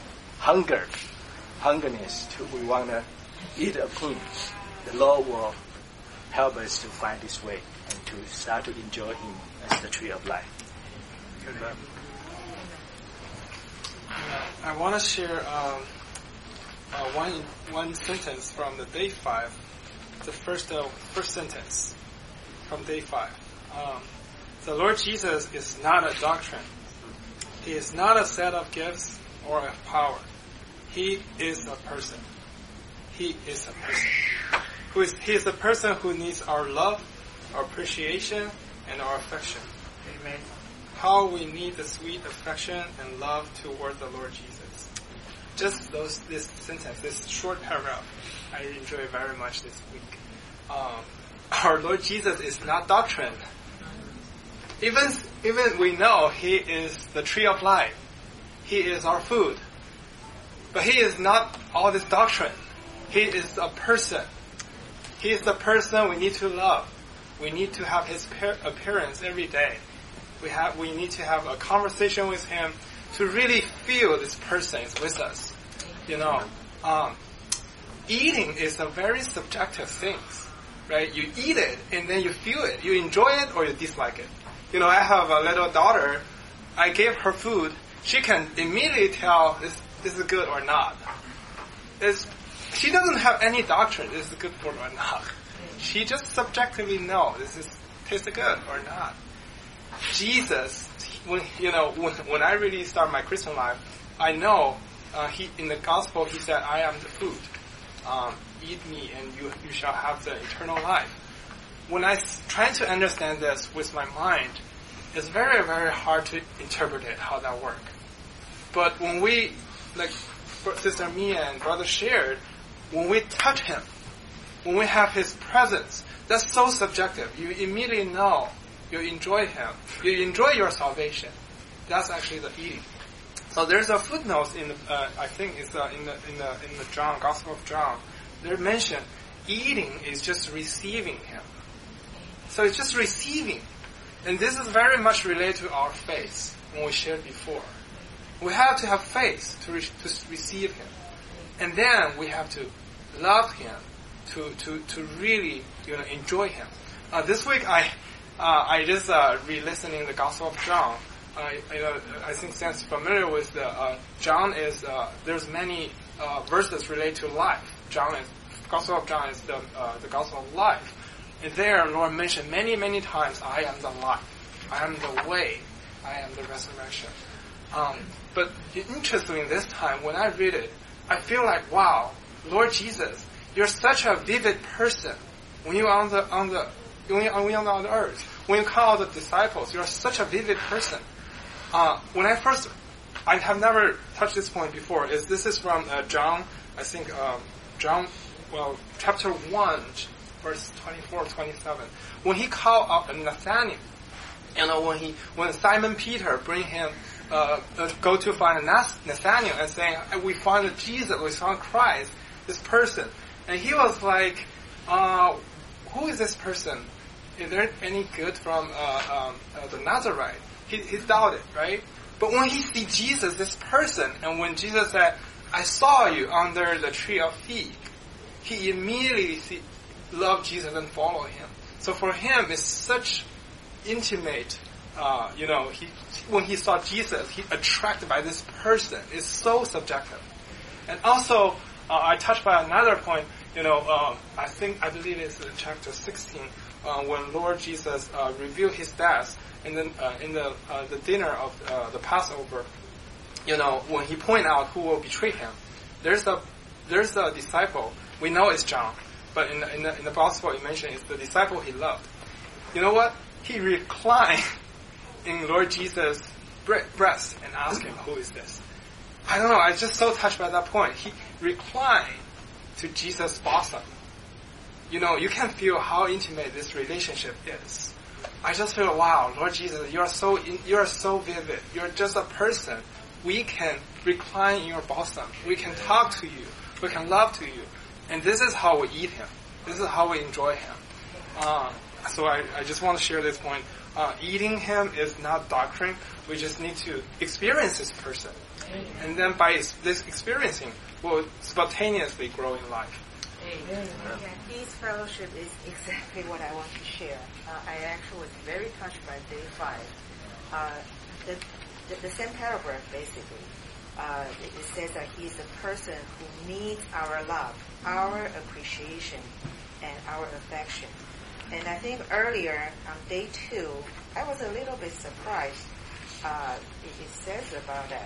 hungerness, we want to eat of Him, the Lord will help us to find this way and to start to enjoy Him as the tree of life. Amen. I want to share one sentence from the day 5, the first sentence from day 5. The Lord Jesus is not a doctrine. He is not a set of gifts or a power. He is a person. He is a person. He is a person who needs our love, our appreciation, and our affection. Amen. How we need the sweet affection and love toward the Lord Jesus. Just this sentence, this short paragraph, I enjoy very much this week. Our Lord Jesus is not doctrine. Even we know He is the tree of life. He is our food. But He is not all this doctrine. He is a person. He is the person we need to love. We need to have His appearance every day. We need to have a conversation with Him to really feel this person is with us. Eating is a very subjective thing, right? You eat it and then you feel it. You enjoy it or you dislike it. I have a little daughter. I gave her food. She can immediately tell this is good or not. She doesn't have any doctrine. This is good for her or not. She just subjectively knows tastes good or not. Jesus, when I really start my Christian life, I know in the gospel He said, "I am the food. Eat me, and you shall have the eternal life." When I try to understand this with my mind, it's very, very hard to interpret it, how that works. But when we, like Sister Mia and Brother shared, when we touch Him, when we have His presence, that's so subjective. You immediately know. You enjoy Him. You enjoy your salvation. That's actually the eating. So there's a footnote I think it's in the John Gospel of John. They mention eating is just receiving Him. So it's just receiving, and this is very much related to our faith when we shared before. We have to have faith to receive Him, and then we have to love Him to really enjoy Him. This week I just re-listening the Gospel of John. I think Sam's familiar with the John is there's many verses related to life. Gospel of John is the Gospel of life. And there, Lord mentioned many, many times, "I am the life. I am the way. I am the resurrection." But interestingly, this time when I read it, I feel like, wow, Lord Jesus, you're such a vivid person. When you're on the earth, when you call the disciples, you're such a vivid person. I have never touched this point before. This is from John, I think chapter 1, verse 24, 27. When He called out Nathanael, when Simon Peter bring him, go to find Nathanael and saying, "We found Jesus, we found Christ, this person," and he was like, "Who is this person? Is there any good from the Nazarite?" He doubted, right? But when he see Jesus, this person, and when Jesus said, "I saw you under the tree of fig," he immediately loved Jesus and followed Him. So for him, it's such intimate. When he saw Jesus, he attracted by this person. It's so subjective. And also, I touched by another point. I believe it's in chapter 16 when Lord Jesus revealed His death, and then in the dinner of the Passover, when He pointed out who will betray Him, there's a disciple. We know it's John, but in the gospel it mentioned it's the disciple He loved. You know what? He reclined in Lord Jesus' breast and asked Him, "Who is this?" I don't know. I was just so touched by that point. He reclined to Jesus' bosom. You can feel how intimate this relationship is. I just feel, wow, Lord Jesus, you are so vivid. You're just a person. We can recline in your bosom. We can talk to you. We can love to you. And this is how we eat Him. This is how we enjoy Him. So I just want to share this point. Eating Him is not doctrine. We just need to experience this person. And then by this experiencing, we'll spontaneously grow in life. Amen. Yeah, this fellowship is exactly what I want to share. I actually was very touched by day 5. The same paragraph, basically. It says that He is the person who needs our love, our appreciation, and our affection. And I think earlier on day 2, I was a little bit surprised. It says about that.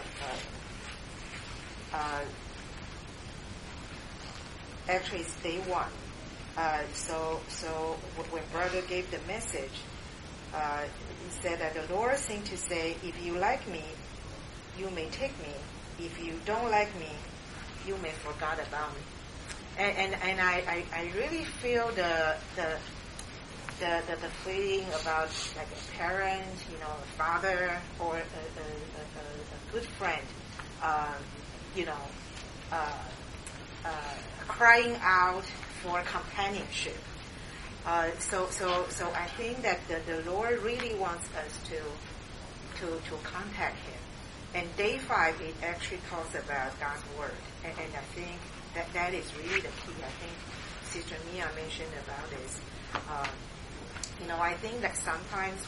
Actually, it's day 1. So when Brother gave the message, he said that the Lord seemed to say, "If you like me, you may take me. If you don't like me, you may forget about me." And I really feel the feeling about like a parent, a father, or a good friend, crying out for companionship. So I think that the Lord really wants us to contact Him. And day 5, it actually talks about God's Word. And I think that is really the key. I think Sister Mia mentioned about this. I think that sometimes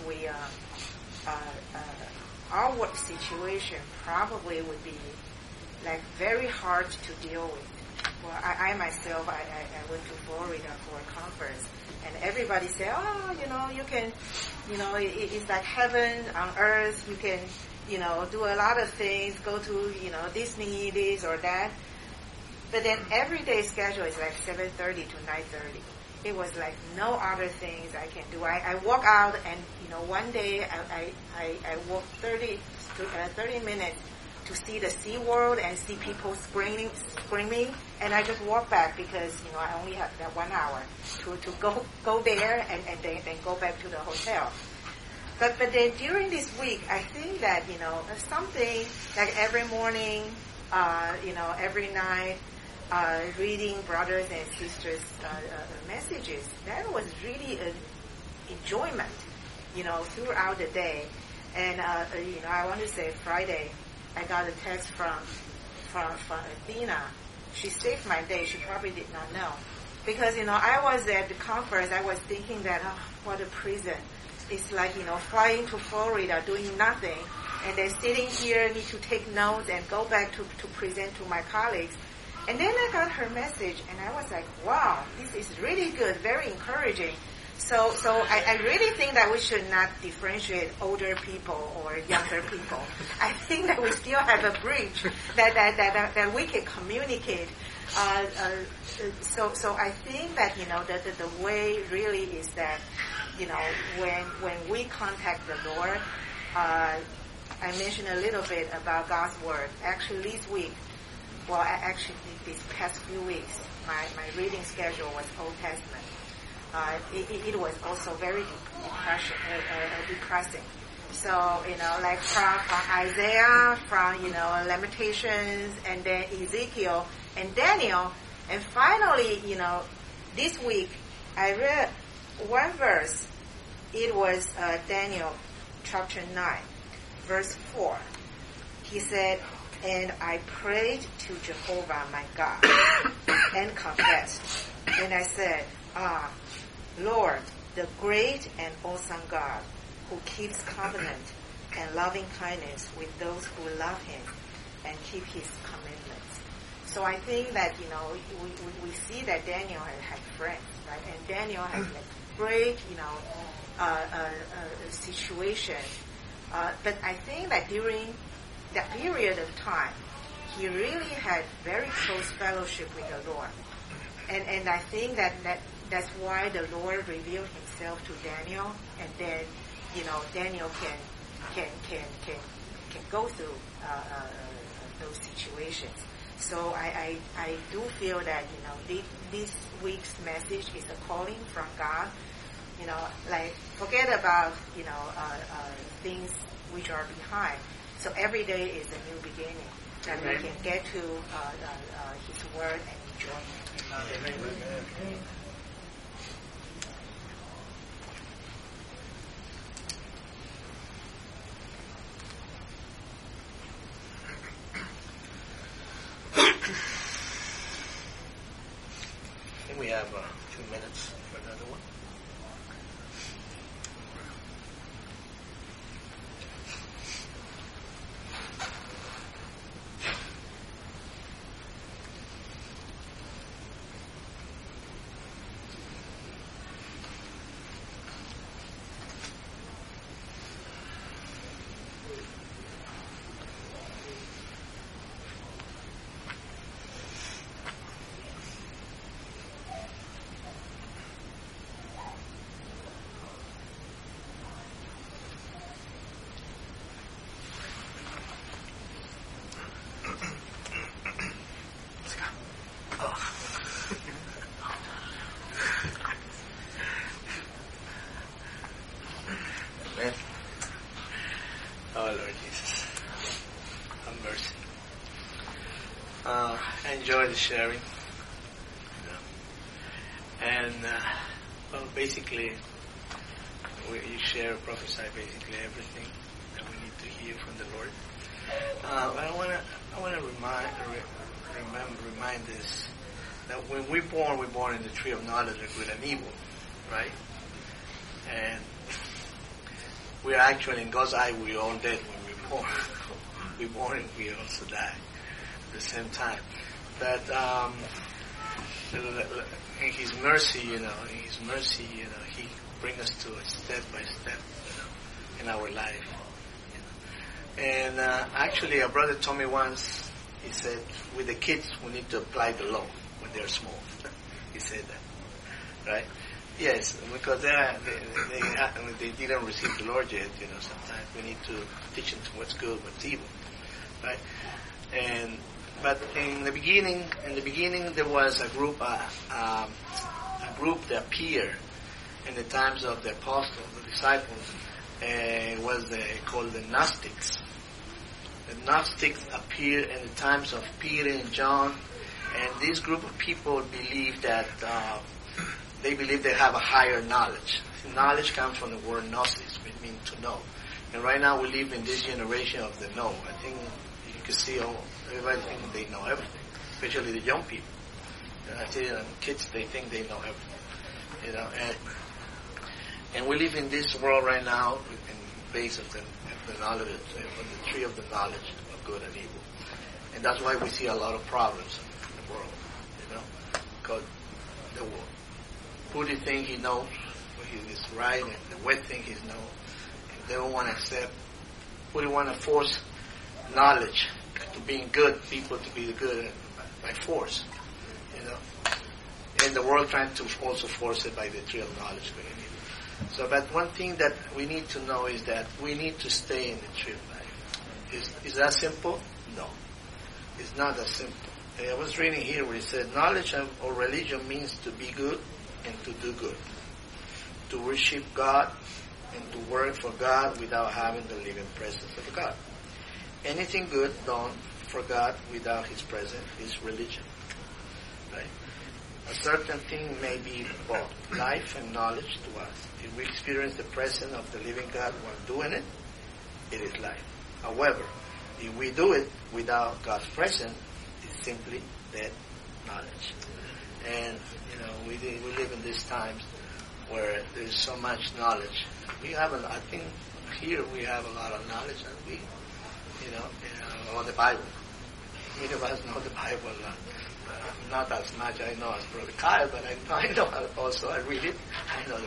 our work situation probably would be like very hard to deal with. Well, I myself, I went to Florida for a conference, and everybody said, you can, it's like heaven on earth. You can, do a lot of things, go to, Disney, this or that. But then everyday schedule is like 7:30 to 9:30. It was like no other things I can do. I walk out and, one day I walk 30 minutes to see the SeaWorld and see people screaming, and I just walk back because, I only have that 1 hour to go there and then go back to the hotel. But then during this week, I think that, something like every morning, every night, reading brothers and sisters' messages, that was really an enjoyment, throughout the day. And, I want to say Friday, I got a text from Athena. She saved my day. She probably did not know. Because, I was at the conference, I was thinking that, what a prison. It's like, flying to Florida, doing nothing, and then sitting here, need to take notes and go back to present to my colleagues. And then I got her message, and I was like, wow, this is really good, very encouraging. So I really think that we should not differentiate older people or younger people. I think that we still have a bridge that we can communicate. So I think that, that the way really is that, when we contact the Lord, I mentioned a little bit about God's Word. Actually, this week, these past few weeks, my reading schedule was Old Testament. It was also very depressing. So, like from Isaiah, from, Lamentations, and then Ezekiel, and Daniel, and finally, this week, I read one verse. It was Daniel chapter 9, verse 4. He said, "And I prayed to Jehovah my God, and confessed. And I said, Lord, the great and awesome God, who keeps covenant and loving kindness with those who love Him and keep His commandments." So I think that, we see that Daniel had friends, right? And Daniel had like great, situation. But I think that during that period of time, he really had very close fellowship with the Lord. And I think that's why the Lord revealed Himself to Daniel, and then, Daniel can go through those situations. So I do feel that, this week's message is a calling from God. Like forget about, things which are behind. So every day is a new beginning that we can get to His Word and enjoy it. Amen. I think we have 2 minutes for another one. Brother sharing. And, well, basically, you share, prophesy basically everything that we need to hear from the Lord. But I want to remind us that when we're born in the tree of knowledge of good and evil, right? And we're actually in God's eye, we're all dead when we're born. We're born and we also die at the same time. But in His mercy, He brings us to a step by step in our life. And actually, a brother told me once, he said, with the kids, we need to apply the law when they're small. He said that, right? Yes, because they didn't receive the Lord yet. Sometimes we need to teach them what's good, what's evil, right? But in the beginning, there was a group that appeared in the times of the apostles, the disciples. It was called the Gnostics. The Gnostics appeared in the times of Peter and John, and this group of people believe that they have a higher knowledge. Knowledge comes from the word gnosis, which means to know. And right now we live in this generation of the know. I think you can see everybody thinks they know everything, especially the young people. I see kids, they think they know everything. And we live in this world right now in base of the knowledge, of the tree of the knowledge of good and evil. And that's why we see a lot of problems in the world, because the Buddha think he knows what he is right, and the wet thing he knows. And they don't want to accept, Buddha want to force knowledge to being good, people to be good by force, And the world trying to also force it by the tree of knowledge, good and evil. So, but one thing that we need to know is that we need to stay in the tree of life. Is that simple? No. It's not that simple. I was reading here where it said, knowledge or religion means to be good and to do good. To worship God and to work for God without having the living presence of God. Anything good done for God without His presence is religion. Right? A certain thing may be both life and knowledge to us. If we experience the presence of the living God while doing it, it is life. However, if we do it without God's presence, it's simply dead knowledge. And, we live in these times where there's so much knowledge. I think here we have a lot of knowledge, and about the Bible. Many of us know the Bible. Not as much I know as Brother Kyle, but I know also. I read it. I know the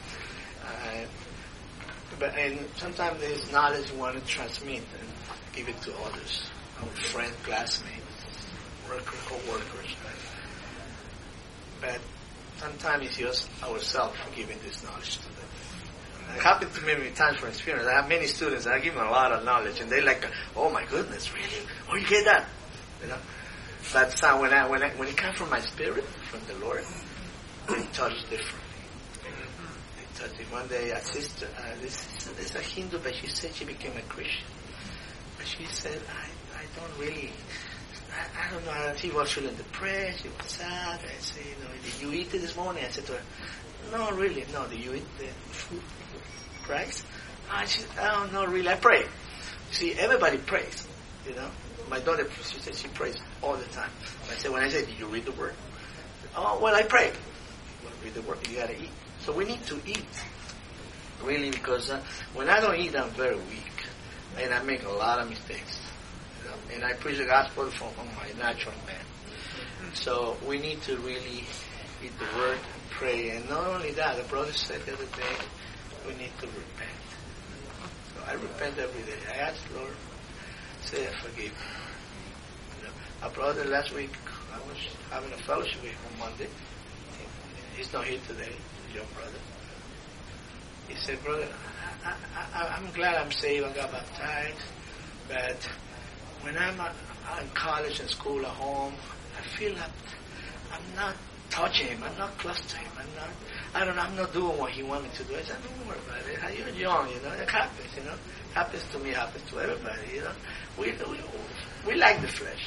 Bible. And sometimes there's knowledge you want to transmit and give it to others, our friends, classmates, co-workers. But sometimes it's just ourselves giving this knowledge to them. It happened to me many times from experience. I have many students that I give them a lot of knowledge, and they're like, "Oh my goodness, really? Oh, you get that?" But when it comes from my spirit, from the Lord, it touches differently. It touches. One day, a sister, this is a Hindu, but she said she became a Christian. But she said, I don't really, I don't know. She was feeling depressed. She was sad. I said, did you eat it this morning? I said to her, no, really, no. Did you eat the food, Christ? She said, oh, no, really. I pray. See, everybody prays. My daughter, she said she prays all the time. When I say, did you read the Word? Oh, well, I pray. Well, read the Word. You got to eat. So we need to eat, really, because when I don't eat, I'm very weak, and I make a lot of mistakes. And I preach the gospel from my natural man. So we need to really eat the Word and pray. And not only that, the brother said the other day, we need to repent. So I repent every day. I ask the Lord, say, I forgive you. A brother last week, I was having a fellowship with him on Monday. He's not here today, your brother. He said, brother, I'm glad I'm saved, I got baptized, but when I'm in college and school at home, I feel like I'm not touching him, I'm not close to him, I'm not doing what he wants me to do. I said, don't worry about it, you're young, it happens, happens to me, happens to everybody, we like the flesh.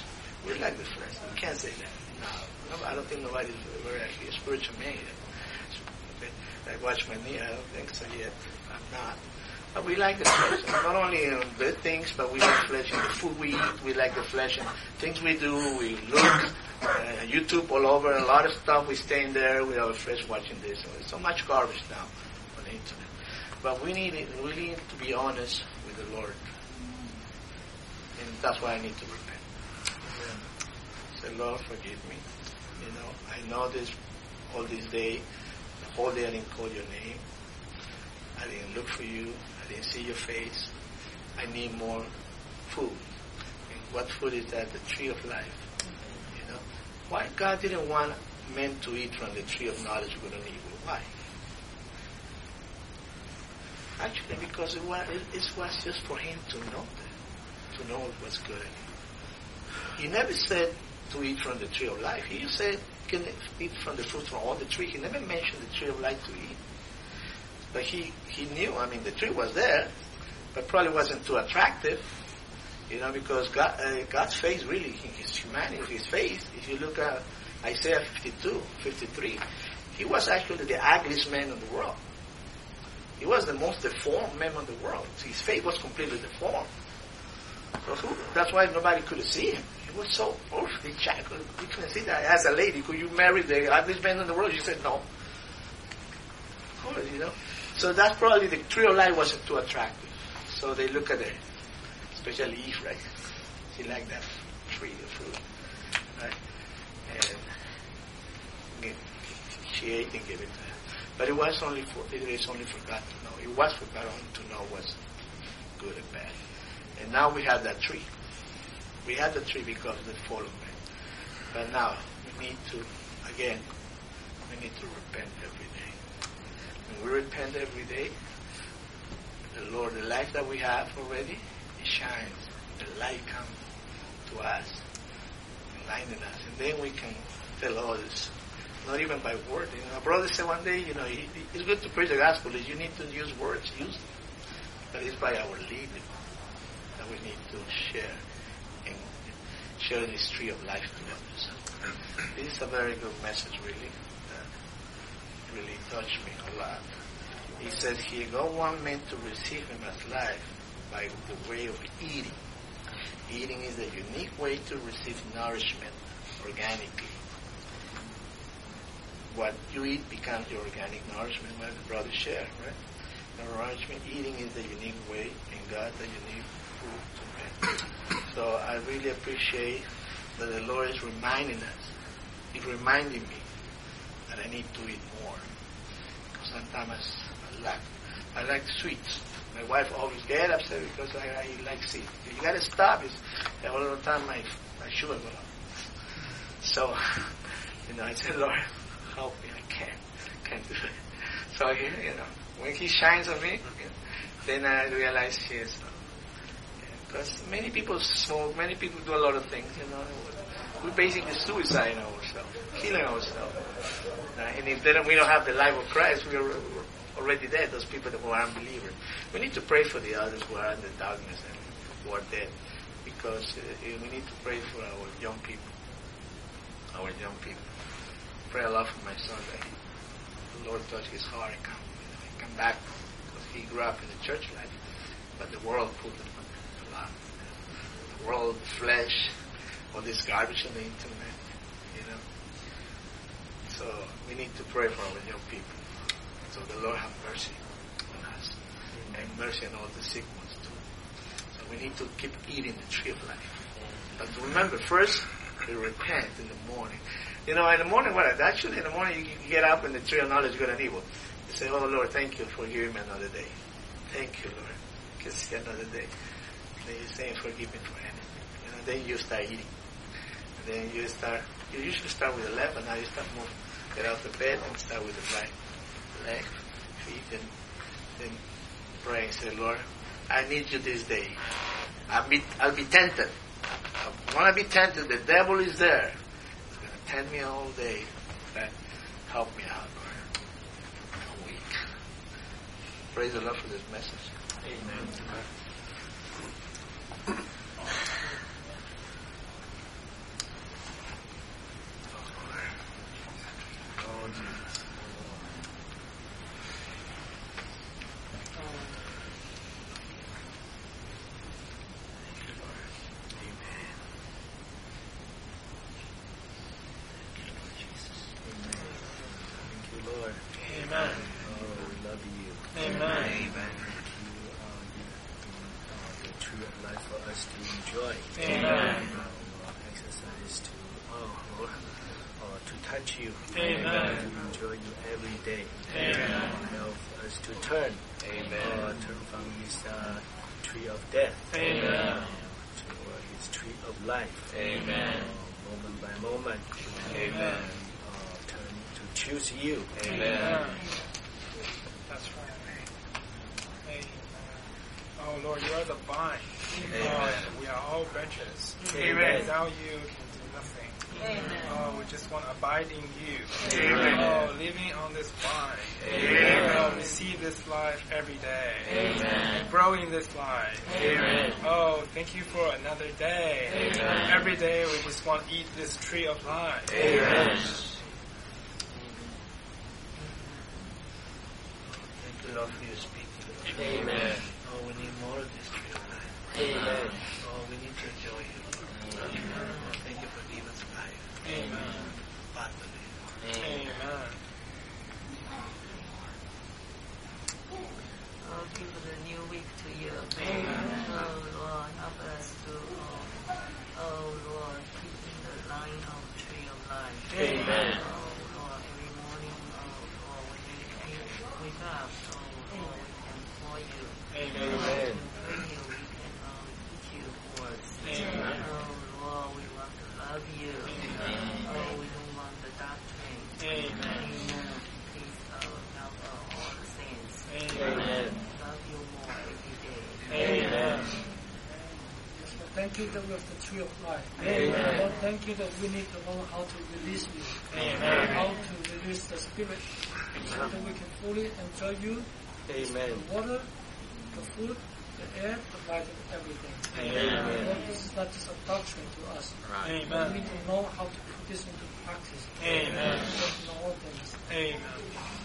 We like the flesh. You can't say that. No, I don't think nobody's very actually a spiritual man yet. I watch my knee. I don't think so yet. I'm not. But we like the flesh. Not only in good things, but we like flesh in the food we eat. We like the flesh in things we do. We look. YouTube all over. A lot of stuff. We stay in there with our flesh watching this. So much garbage now on the internet. But we need to be honest with the Lord. And that's why I need to repent. Say, Lord, forgive me. I know this all this day. The whole day I didn't call your name. I didn't look for you. I didn't see your face. I need more food. And what food is that? The tree of life. Why God didn't want men to eat from the tree of knowledge of good and evil? Why? Actually, because it was just for him to know that, to know what's good and evil. He never said to eat from the tree of life. He just said, you can eat from the fruit from all the tree. He never mentioned the tree of life to eat. But he knew, the tree was there, but probably wasn't too attractive, because God's face really, his humanity, his face, if you look at Isaiah 52, 53, he was actually the ugliest man in the world. He was the most deformed man in the world. His face was completely deformed. So that's why nobody could see him. He was so perfectly shackled. You couldn't see that. As a lady, could you marry the ugliest man in the world? She said no. Of course, So that's probably the tree of life wasn't too attractive. So they look at it, especially Eve, right? She liked that tree of fruit, right? And she ate and gave it to her. But it is only for God to know. It was for God only to know what's good and bad. And now we have that tree. We had the tree because of the fall of man. But now we need to repent every day. When we repent every day, the life that we have already, it shines. The light comes to us, enlightening us. And then we can tell others, not even by word. A brother said one day, it's good to preach the gospel. You need to use words, use them. But it's by our living that we need to share and share this tree of life to others. This is a very good message, really. That really touched me a lot. He says here, God wants men to receive him as life by the way of eating. Eating is a unique way to receive nourishment organically. What you eat becomes your organic nourishment, what the brother shared, right? Nourishment, eating is the unique way, and God the unique food to men. So I really appreciate that the Lord is reminding us. He's reminding me that I need to eat more. Because sometimes I like sweets. My wife always gets upset because I like sweets. You gotta stop. All the time my sugar goes up. So, I said, Lord, help me. I can't do it. So, when he shines on me, then I realize yes. Because many people smoke, many people do a lot of things, We're basically suiciding ourselves, killing ourselves. And if we don't have the life of Christ, we are already dead, those people who are unbelievers. We need to pray for the others who are in the darkness and who are dead. Because we need to pray for our young people. Pray a lot for my son that the Lord touch his heart and come back. Because he grew up in the church life. But the world put him a lot. The world, the flesh, all this garbage on the internet, So we need to pray for our young people. So the Lord have mercy on us. And mercy on all the sick ones too. So we need to keep eating the tree of life. But remember, first, we repent in the morning. In the morning, in the morning you get up in the tree of knowledge, good and evil. You say, oh Lord, thank you for giving me another day. Thank you, Lord. I can see another day. And then you say, forgive me for anything. Then you start eating. And then you usually start with the left, but now you start moving. Get out of bed and start with the right leg, feet, and then pray and say, Lord, I need you this day. I'll be tempted. I want to be tempted. The devil is there. He's going to tempt me all day. But help me out, Lord. I'm weak. Praise the Lord for this message. Amen. Amen. The tree of life for us to enjoy. Amen. Exercise to touch you. Amen. To enjoy you every day. Amen. Help us to turn. Amen. Turn from this tree of death. Amen. To his tree of life. Amen. Moment by moment. Amen. Turn to choose you. Amen. That's right. Amen. Oh Lord, you are the vine. Amen. We are all branches. Amen. Without you, we can do nothing. Amen. Oh, we just want to abide in you. Amen. Oh, living on this vine. Amen. Oh, receive this life every day. Amen. Grow in this life. Amen. Oh, thank you for another day. Amen. Every day we just want to eat this tree of life. Amen. Thank you, Lord, for your speaking. Amen. Oh, we need more of this tree of life. Amen. Oh, we need to enjoy you. Amen. Thank you for giving us life. Amen. Abundantly. Amen. Oh, give the new week to you. Amen. Oh, Lord, help us to, oh, Lord, keep in the line of tree of life. Amen. Oh, Lord, every morning, oh, Lord, when we wake up, oh, Lord, we can call you. Amen. When you, we can eat your words. Amen. Oh, Lord, we want to love you. Oh, we don't want the doctrine. Amen. Please, help all the saints. Amen. Love you more every day. Amen. Thank you that we have the tree of life. Amen. Lord, thank you that we need to learn how to release you. Amen. How to release the spirit so that we can fully enjoy you. Amen. The water, the food, the air, the light, and everything. Amen. Lord, this is not just a doctrine to us. Right. We Amen. need to know how to put this into practice. Amen. In all things. Amen.